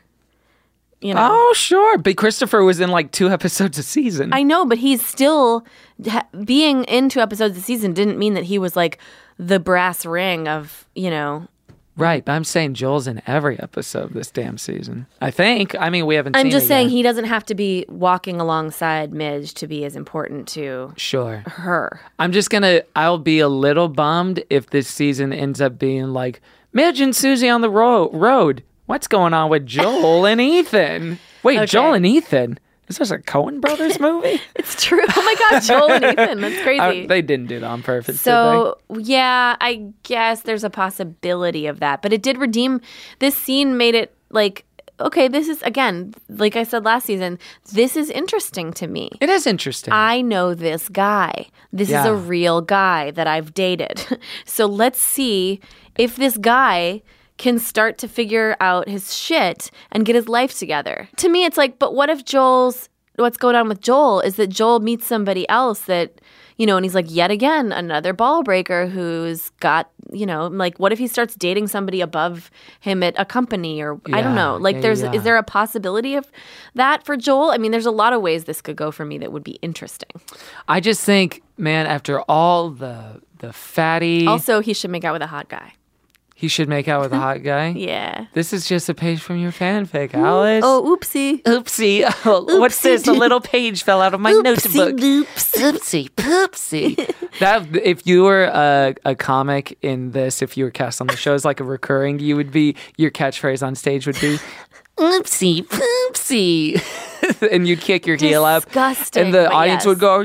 you know. Oh, sure. But Christopher was in like two episodes a season. I know, but he's still, ha- being in two episodes a season didn't mean that he was like the brass ring of, you know. Right, but I'm saying Joel's in every episode of this damn season. I think. I mean, we haven't I'm seen just it saying yet. he doesn't have to be walking alongside Midge to be as important to Sure. her. I'm just gonna, I'll be a little bummed if this season ends up being like, Midge and Susie on the ro- road. What's going on with Joel and Ethan? Wait, Okay. Joel and Ethan? Is this a Coen Brothers movie? It's true. Oh my God, Joel and Ethan. That's crazy. Uh, they didn't do that on purpose, So, yeah, I guess there's a possibility of that. But it did redeem. This scene made it like, okay, this is, again, like I said last season, this is interesting to me. It is interesting. I know this guy. This is Yeah. a real guy that I've dated. So let's see if this guy can start to figure out his shit and get his life together. To me, it's like, but what if Joel's, what's going on with Joel is that Joel meets somebody else that, you know, and he's like, yet again, another ball breaker who's got, you know, like, what if he starts dating somebody above him at a company or I don't Yeah, know. Like, yeah, there's, yeah. is there a possibility of that for Joel? I mean, there's a lot of ways this could go for me that would be interesting. I just think, man, after all the the fatty... Also, he should make out with a hot guy. He should make out with a hot guy? Yeah. This is just a page from your fanfic, Alice. Oh, oopsie. Oopsie. Oh, what's this? A little page fell out of my Oopsie notebook. doops. Oopsie poopsie. That, if you were a, a comic in this, if you were cast on the show as like a recurring, you would be, your catchphrase on stage would be, oopsie poopsie. And you'd kick your heel up. Disgusting, And the but audience yes. would go,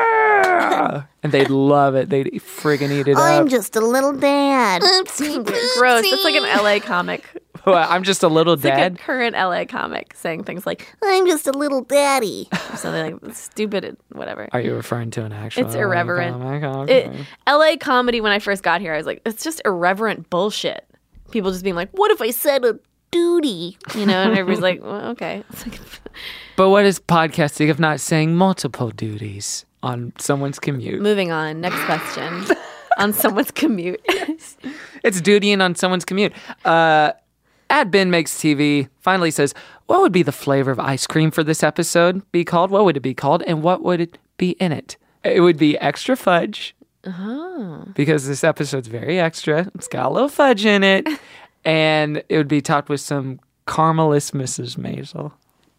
yeah. And they'd love it. They'd friggin' eat it up. just a little dad. Oopsie. Gross. That's like an L A comic. Well, I'm just a little It's like dad. a current L A comic saying things like, I'm just a little daddy. Or something like stupid, and whatever. Are you referring to an actual? It's irreverent. Oh my God. Okay. It, L A comedy, when I first got here, I was like, it's just irreverent bullshit. People just being like, what if I said a duty? You know, and everybody's like, well, okay. It's like, But what is podcasting if not saying multiple duties on someone's commute? moving on. Next question. On someone's commute. It's dutying on someone's commute. Uh, at Ben Makes T V finally says, what would be the flavor of ice cream for this episode be called? What would it be called? And what would it be in it? It would be extra fudge. Oh. Because this episode's very extra. It's got a little fudge in it. And it would be topped with some caramelist Missus Maisel.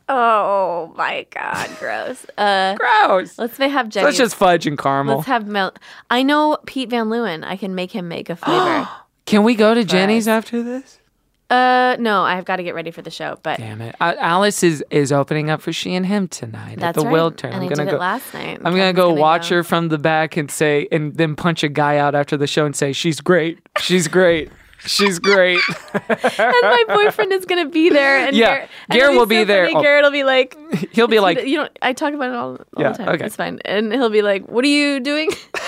Oh my God, gross. Uh, gross. Let's may have So Jenny. it's just fudge and caramel. Let's have Mel. I know Pete Van Leeuwen. I can make him make a flavor. Can we go to Jenny's after this? uh, no, I've got to get ready for the show. But Damn it. I, Alice is, is opening up for She and Him tonight That's at the right. Wiltern. And I'm I gonna did go it last night. I'm gonna Kevin's go gonna watch go. her from the back and say, and then punch a guy out after the show and say, she's great. She's great. She's great. and my boyfriend is gonna be there. And Yeah, Garrett, and Garrett it'll will be so there. funny. Oh. Garrett will be like, He'll be like, you know, I talk about it all, all Yeah, the time. okay. It's fine. And he'll be like, what are you doing?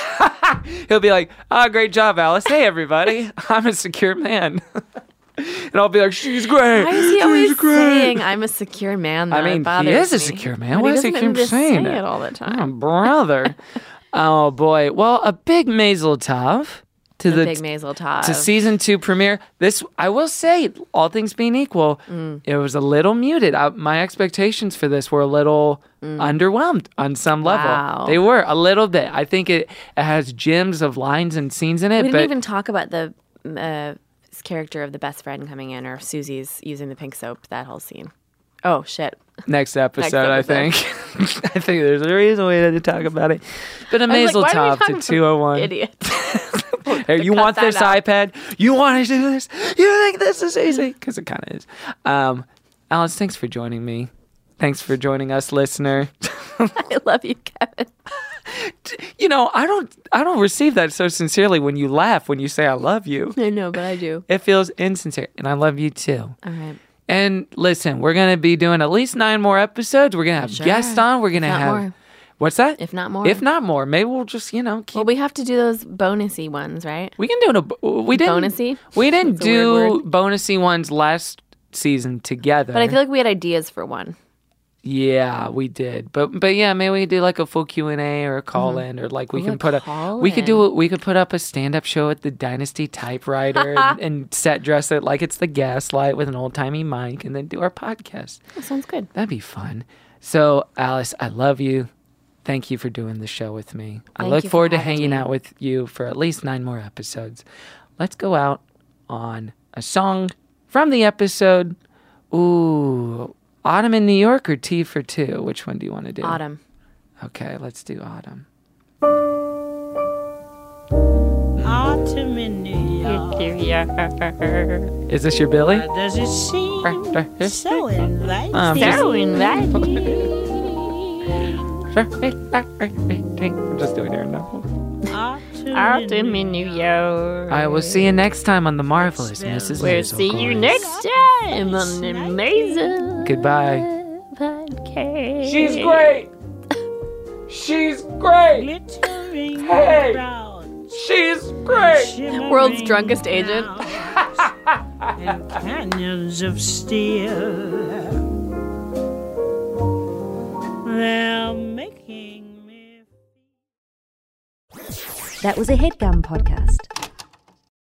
he'll be like, ah, great job, Alice. Hey, everybody. I'm a secure man. And I'll be like, she's great. Why is he she's always great. saying I'm a secure man? I Though? mean, It bothers he is a me. secure man. But Why he does he doesn't keep just saying say it? it all the time? Oh, brother. Oh, boy. Well, a big mazel tov to A the big mazel tov. to season two premiere. This, I will say, all things being equal, Mm. it was a little muted. I, my expectations for this were a little underwhelmed on some level. Wow. They were a little bit. I think it, it has gems of lines and scenes in it. We but didn't even talk about the uh, character of the best friend coming in, or Susie's using the pink soap. That whole scene. Oh shit! Next episode, Next I episode. think. I think there's a reason we had to talk about it. But a I was mazel like, why are we tov talking to two oh one. Idiot. Hey, you cut want that this out. iPad? You want to do this? You think this is easy? Because it kind of is. Um, Alice, thanks for joining me. Thanks for joining us, listener. I love you, Kevin. You know, I don't, I don't receive that so sincerely when you laugh when you say I love you. I know, but I do. It feels insincere, and I love you too. All right. And listen, we're gonna be doing at least nine more episodes. We're gonna have Sure. guests on. We're gonna If not have. more. What's that? If not more. If not more, maybe we'll just you know keep. Well, we have to do those bonusy ones, right? We can do a. We didn't. Bonusy? We didn't That's a weird do bonusy ones last season together. But I feel like we had ideas for one. Yeah, we did. But but yeah, maybe we could do like a full Q and A or a call in, or like we Ooh, can a put a call we could do in. a, we could put up a stand up show at the Dynasty Typewriter and, and set dress it like it's the Gaslight with an old timey mic, and then do our podcast. That sounds good. That'd be fun. So Alice, I love you. Thank you for doing the show with me. I Thank look you for forward to having hanging me. out with you for at least nine more episodes. Let's go out on a song from the episode. Ooh, Autumn in New York or Tea for Two? Which one do you want to do? Autumn. Okay, let's do Autumn. Autumn in New York. Is this your Billy? Why does it seem so inviting? Um, just- so inviting. I'm just doing it now. Autumn in New York. I will see you next time on The Marvelous Missus We'll Maisel see you Coins. next time on the Amazing Goodbye. Podcast. She's great. She's great. Glittering Hey. brown, She's great. shimmering World's drunkest agent. and canyons of steel. They're making me. That was a HeadGum podcast.